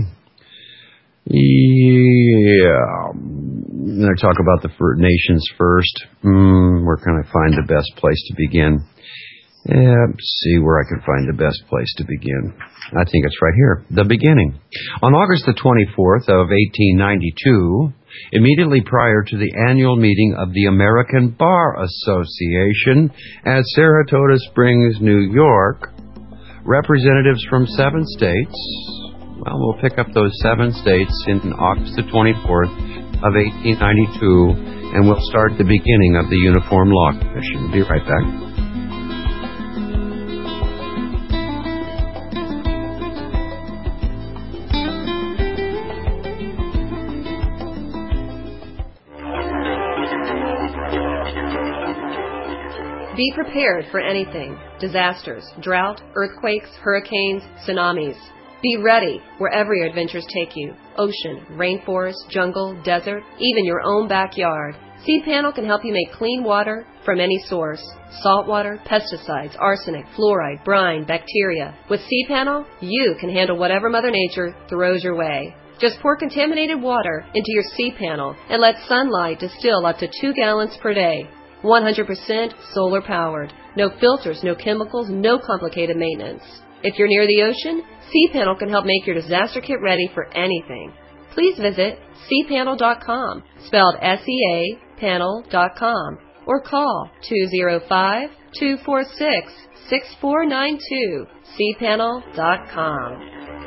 Yeah. I'm going to talk about the nations first. Mm, where can I find the best place to begin? Yeah, let's see where I can find the best place to begin. I think it's right here, the beginning. On August the twenty-fourth of eighteen ninety-two, immediately prior to the annual meeting of the American Bar Association at Saratoga Springs, New York, representatives from seven states, well, we'll pick up those seven states in August the twenty-fourth of eighteen ninety-two, and we'll start the beginning of the Uniform Law Commission. Be right back. Be prepared for anything. Disasters, drought, earthquakes, hurricanes, tsunamis. Be ready wherever your adventures take you. Ocean, rainforest, jungle, desert, even your own backyard. C-Panel can help you make clean water from any source. Salt water, pesticides, arsenic, fluoride, brine, bacteria. With C-Panel, you can handle whatever Mother Nature throws your way. Just pour contaminated water into your C-Panel and let sunlight distill up to two gallons per day. one hundred percent solar powered. No filters, no chemicals, no complicated maintenance. If you're near the ocean, C-Panel can help make your disaster kit ready for anything. Please visit C panel dot com, spelled S E A panel dot com, or call two oh five, two four six, six four nine two, C panel dot com.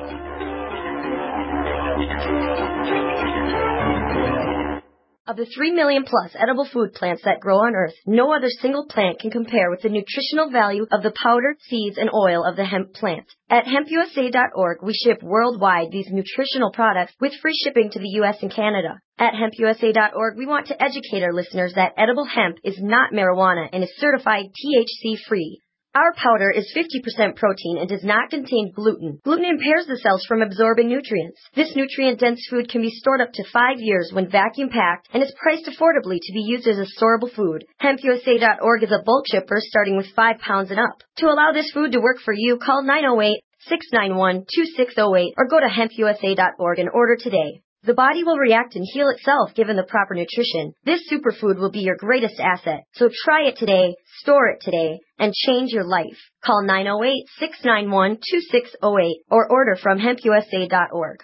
Of the three million plus edible food plants that grow on Earth, no other single plant can compare with the nutritional value of the powder, seeds, and oil of the hemp plant. At hemp U S A dot org, we ship worldwide these nutritional products with free shipping to the U S and Canada. At hemp U S A dot org, we want to educate our listeners that edible hemp is not marijuana and is certified T H C-free. Our powder is fifty percent protein and does not contain gluten. Gluten impairs the cells from absorbing nutrients. This nutrient-dense food can be stored up to five years when vacuum-packed and is priced affordably to be used as a storable food. hemp U S A dot org is a bulk shipper starting with five pounds and up. To allow this food to work for you, call nine oh eight, six nine one, two six oh eight or go to hemp U S A dot org and order today. The body will react and heal itself given the proper nutrition. This superfood will be your greatest asset. So try it today, store it today, and change your life. Call nine oh eight, six nine one, two six oh eight or order from hemp U S A dot org.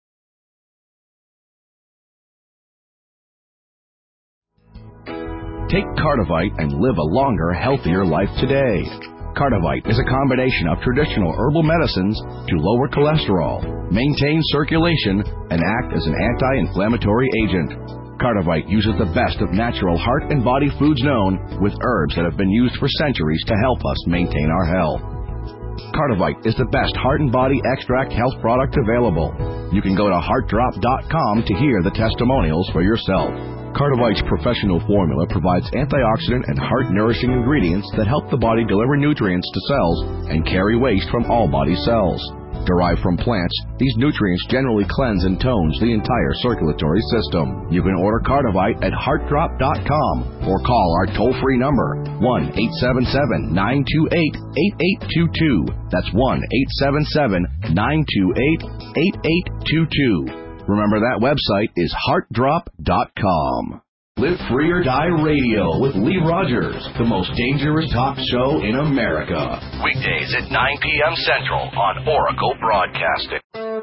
Take Cardivite and live a longer, healthier life today. Cardivite is a combination of traditional herbal medicines to lower cholesterol, maintain circulation, and act as an anti-inflammatory agent. Cardivite uses the best of natural heart and body foods known, with herbs that have been used for centuries to help us maintain our health. Cardivite is the best heart and body extract health product available. You can go to heart drop dot com to hear the testimonials for yourself. Cardivite's professional formula provides antioxidant and heart-nourishing ingredients that help the body deliver nutrients to cells and carry waste from all body cells. Derived from plants, these nutrients generally cleanse and tones the entire circulatory system. You can order Cardivite at heart drop dot com or call our toll-free number, one eight seven seven, nine two eight, eight eight two two. That's one eight seven seven, nine two eight, eight eight two two. Remember, that website is heart drop dot com. Live Free or Die Radio with Lee Rogers, the most dangerous talk show in America. Weekdays at nine p.m. Central on Oracle Broadcasting.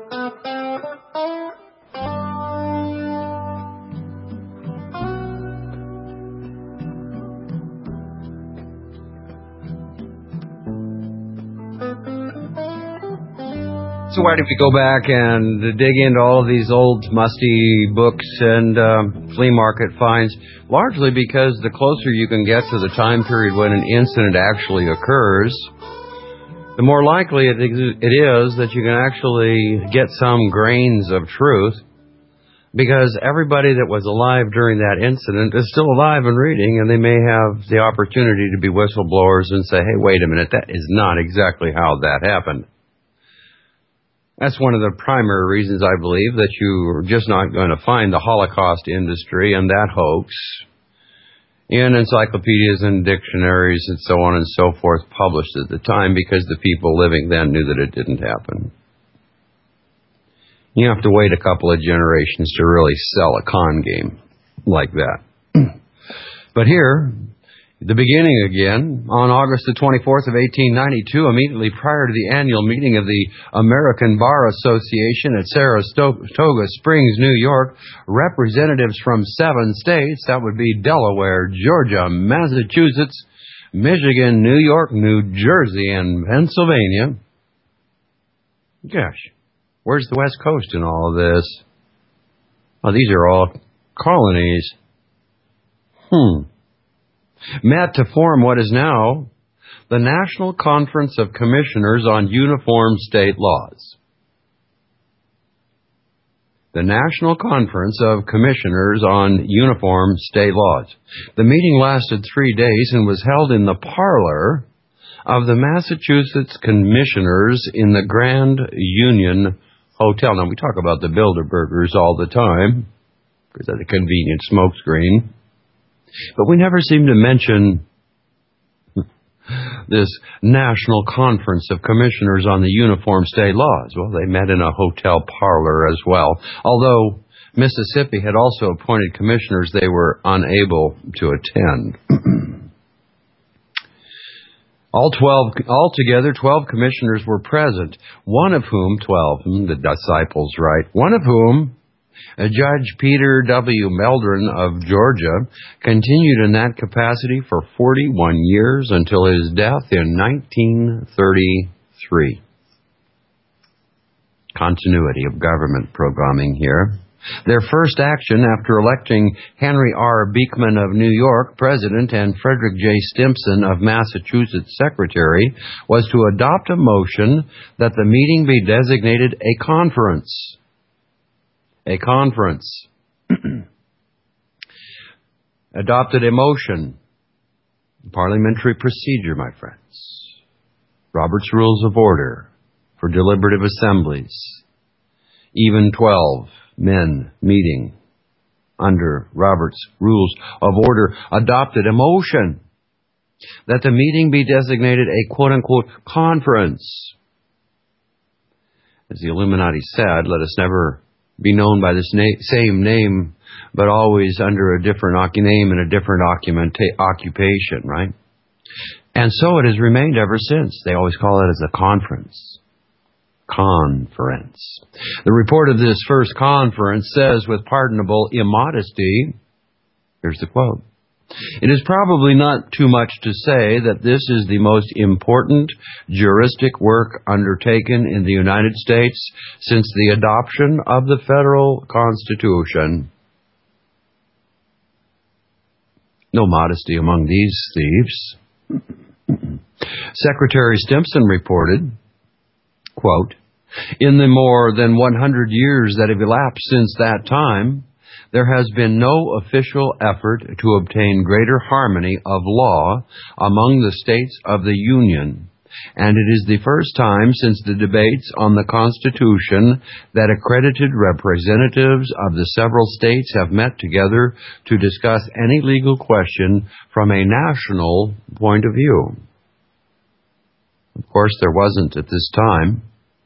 So why did we go back and dig into all of these old musty books and um, flea market finds? Largely because the closer you can get to the time period when an incident actually occurs, the more likely it is that you can actually get some grains of truth, because everybody that was alive during that incident is still alive and reading, and they may have the opportunity to be whistleblowers and say, hey, wait a minute, that is not exactly how that happened. That's one of the primary reasons I believe that you're just not going to find the Holocaust industry and that hoax in encyclopedias and dictionaries and so on and so forth published at the time, because the people living then knew that it didn't happen. You have to wait a couple of generations to really sell a con game like that. But here, The beginning again, on August the twenty-fourth of eighteen ninety-two, immediately prior to the annual meeting of the American Bar Association at Saratoga Springs, New York, representatives from seven states, that would be Delaware, Georgia, Massachusetts, Michigan, New York, New Jersey, and Pennsylvania. Gosh, where's the West Coast in all of this? Well, these are all colonies. Hmm. Met to form what is now the National Conference of Commissioners on Uniform State Laws. The National Conference of Commissioners on Uniform State Laws. The meeting lasted three days and was held in the parlor of the Massachusetts Commissioners in the Grand Union Hotel. Now, we talk about the Bilderbergers all the time, because that's a convenient smokescreen. But we never seem to mention this National Conference of Commissioners on the Uniform State Laws. Well, they met in a hotel parlor as well. Although Mississippi had also appointed commissioners, they were unable to attend. All twelve, altogether, twelve commissioners were present, one of whom, twelve, the disciples, right, one of whom, Judge Peter W. Meldrum of Georgia, continued in that capacity for forty-one years until his death in nineteen thirty-three. Continuity of government programming here. Their first action after electing Henry R. Beekman of New York president and Frederick J. Stimson of Massachusetts secretary was to adopt a motion that the meeting be designated a conference. A conference. Adopted a motion. Parliamentary procedure, my friends. Robert's Rules of Order for deliberative assemblies. Even twelve men meeting under Robert's Rules of Order adopted a motion that the meeting be designated a quote-unquote conference. As the Illuminati said, let us never be known by this na- same name, but always under a different oc- name and a different occupanta- occupation, right? And so it has remained ever since. They always call it as a conference. Conference. The report of this first conference says with pardonable immodesty, here's the quote, "It is probably not too much to say that this is the most important juristic work undertaken in the United States since the adoption of the federal Constitution." No modesty among these thieves. Secretary Stimson reported, quote, "In the more than one hundred years that have elapsed since that time, there has been no official effort to obtain greater harmony of law among the states of the Union, and it is the first time since the debates on the Constitution that accredited representatives of the several states have met together to discuss any legal question from a national point of view." Of course, there wasn't at this time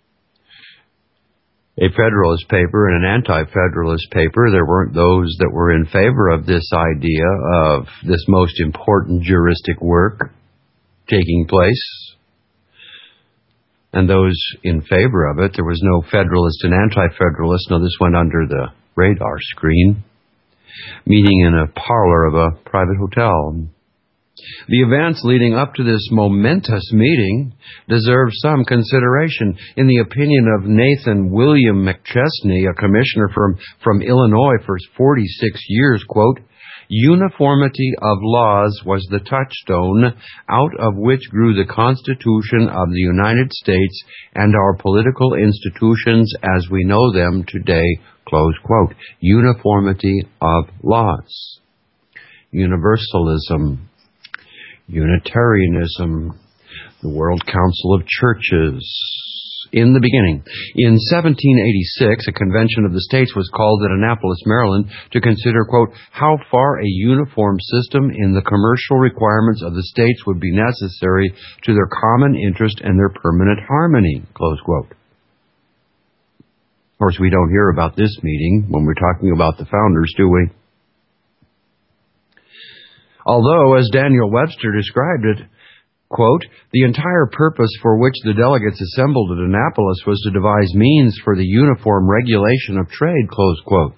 a Federalist paper and an anti-Federalist paper. There weren't those that were in favor of this idea of this most important juristic work taking place. And those in favor of it, there was no Federalist and anti-Federalist. No, this went under the radar screen, meeting in a parlor of a private hotel. The events leading up to this momentous meeting deserve some consideration. In the opinion of Nathan William McChesney, a commissioner from, from Illinois for forty-six years, quote, "Uniformity of laws was the touchstone out of which grew the Constitution of the United States and our political institutions as we know them today," close quote. Uniformity of laws. Universalism. Unitarianism, the World Council of Churches. In the beginning, in seventeen eighty-six, a convention of the states was called at Annapolis, Maryland, to consider, quote, "how far a uniform system in the commercial requirements of the states would be necessary to their common interest and their permanent harmony," close quote. Of course, we don't hear about this meeting when we're talking about the founders, do we? Although, as Daniel Webster described it, quote, the entire purpose for which the delegates assembled at Annapolis was to devise means for the uniform regulation of trade, close quote.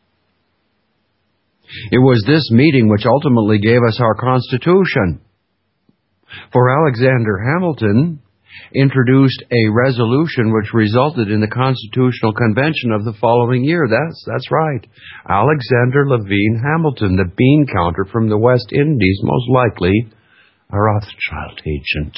It was this meeting which ultimately gave us our Constitution. For Alexander Hamilton introduced a resolution which resulted in the Constitutional Convention of the following year. That's, that's right. Alexander Levine Hamilton, the bean counter from the West Indies, most likely a Rothschild agent.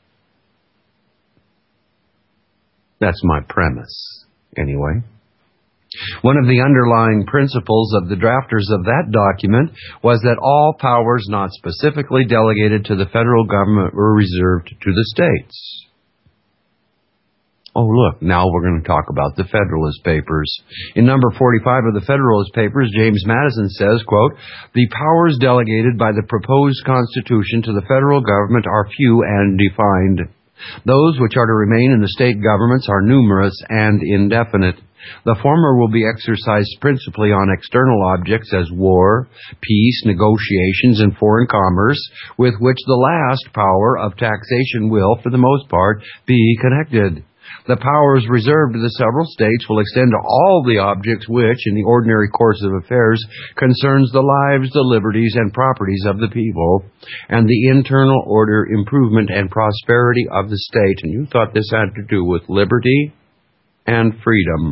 That's my premise, anyway. One of the underlying principles of the drafters of that document was that all powers not specifically delegated to the federal government were reserved to the states. Oh, look, now we're going to talk about the Federalist Papers. In number forty-five of the Federalist Papers, James Madison says, quote, the powers delegated by the proposed Constitution to the federal government are few and defined. Those which are to remain in the state governments are numerous and indefinite. The former will be exercised principally on external objects as war, peace, negotiations, and foreign commerce, with which the last power of taxation will, for the most part, be connected. The powers reserved to the several states will extend to all the objects which, in the ordinary course of affairs, concerns the lives, the liberties, and properties of the people, and the internal order, improvement, and prosperity of the state. And you thought this had to do with liberty and freedom.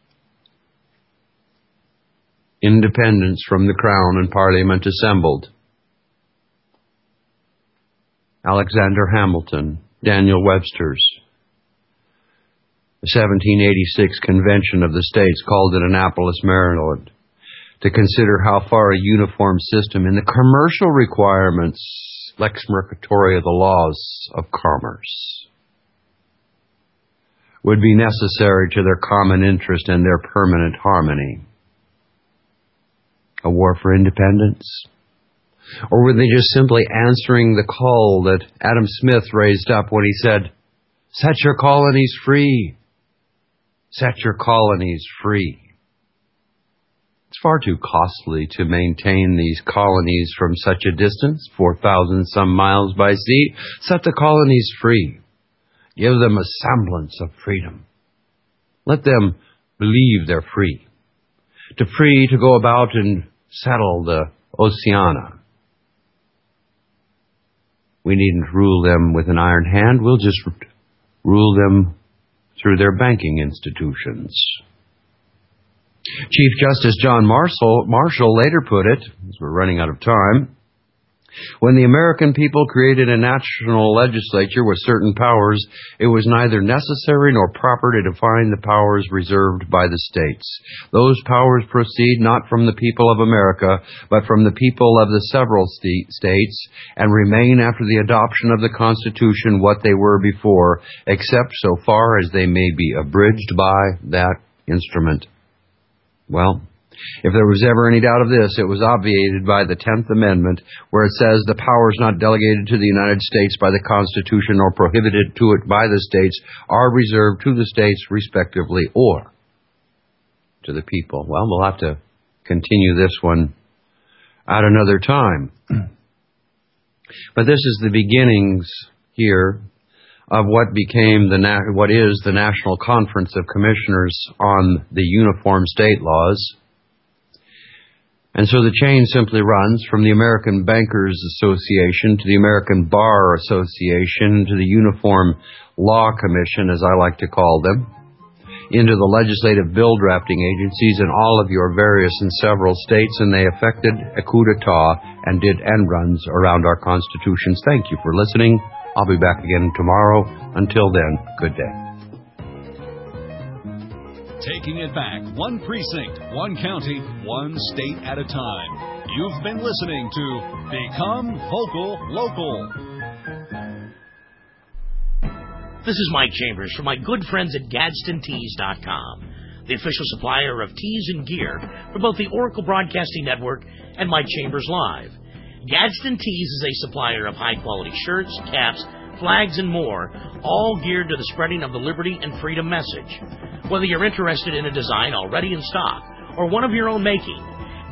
Independence from the Crown and Parliament assembled. Alexander Hamilton, Daniel Webster's. The seventeen eighty-six Convention of the States called at Annapolis, Maryland, to consider how far a uniform system in the commercial requirements, lex mercatoria, the laws of commerce, would be necessary to their common interest and their permanent harmony. A war for independence? Or were they just simply answering the call that Adam Smith raised up when he said, set your colonies free. Set your colonies free. It's far too costly to maintain these colonies from such a distance, four thousand some miles by sea. Set the colonies free. Give them a semblance of freedom. Let them believe they're free. To free to go about and settle the Oceania. We needn't rule them with an iron hand. We'll just rule them through their banking institutions. Chief Justice John Marshall, Marshall later put it, as we're running out of time, when the American people created a national legislature with certain powers, it was neither necessary nor proper to define the powers reserved by the states. Those powers proceed not from the people of America, but from the people of the several st- states, and remain after the adoption of the Constitution what they were before, except so far as they may be abridged by that instrument. Well, if there was ever any doubt of this, it was obviated by the tenth Amendment, where it says the powers not delegated to the United States by the Constitution or prohibited to it by the states are reserved to the states respectively or to the people. Well, we'll have to continue this one at another time. But this is the beginnings here of what became the na- what is the National Conference of Commissioners on the Uniform State Laws. And so the chain simply runs from the American Bankers Association to the American Bar Association to the Uniform Law Commission, as I like to call them, into the legislative bill drafting agencies in all of your various and several states, and they effected a coup d'etat and did end runs around our constitutions. Thank you for listening. I'll be back again tomorrow. Until then, good day. Taking it back, one precinct, one county, one state at a time. You've been listening to Become Vocal Local. This is Mike Chambers from my good friends at Gadsden Tees dot com, the official supplier of tees and gear for both the Oracle Broadcasting Network and Mike Chambers Live. Gadsden Tees is a supplier of high-quality shirts, caps, flags, and more, all geared to the spreading of the liberty and freedom message. Whether you're interested in a design already in stock or one of your own making,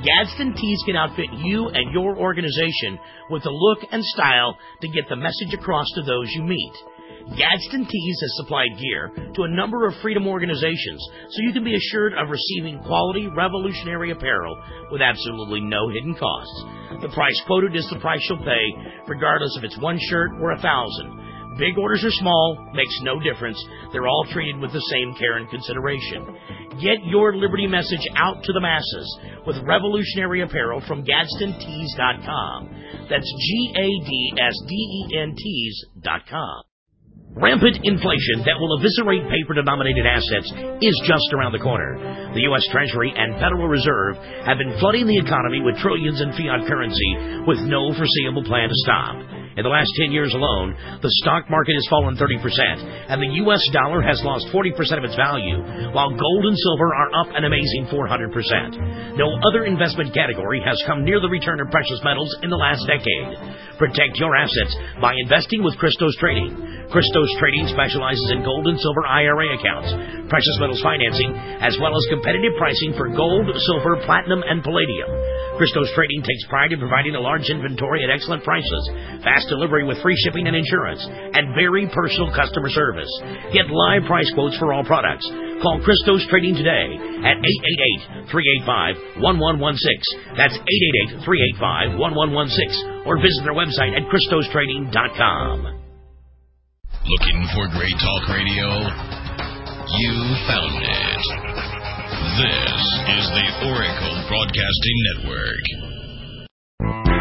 Gadsden Tees can outfit you and your organization with the look and style to get the message across to those you meet. Gadsden Tees has supplied gear to a number of freedom organizations, so you can be assured of receiving quality, revolutionary apparel with absolutely no hidden costs. The price quoted is the price you'll pay, regardless if it's one shirt or a thousand. Big orders or small, makes no difference. They're all treated with the same care and consideration. Get your Liberty message out to the masses with revolutionary apparel from Gadsden Tees dot com. That's G A D S D E N Tees dot com. Rampant inflation that will eviscerate paper-denominated assets is just around the corner. The U S Treasury and Federal Reserve have been flooding the economy with trillions in fiat currency with no foreseeable plan to stop. In the last ten years alone, the stock market has fallen thirty percent, and the U S dollar has lost forty percent of its value, while gold and silver are up an amazing four hundred percent. No other investment category has come near the return of precious metals in the last decade. Protect your assets by investing with Christos Trading. Christos Trading specializes in gold and silver I R A accounts, precious metals financing, as well as competitive pricing for gold, silver, platinum, and palladium. Christos Trading takes pride in providing a large inventory at excellent prices, fast delivery with free shipping and insurance, and very personal customer service. Get live price quotes for all products. Call Christos Trading today at eight eight eight, three eight five, one one one six. That's eight eight eight, three eight five, one one one six. Or visit their website at Christos Trading dot com. Looking for great talk radio? You found it. This is the Oracle Broadcasting Network.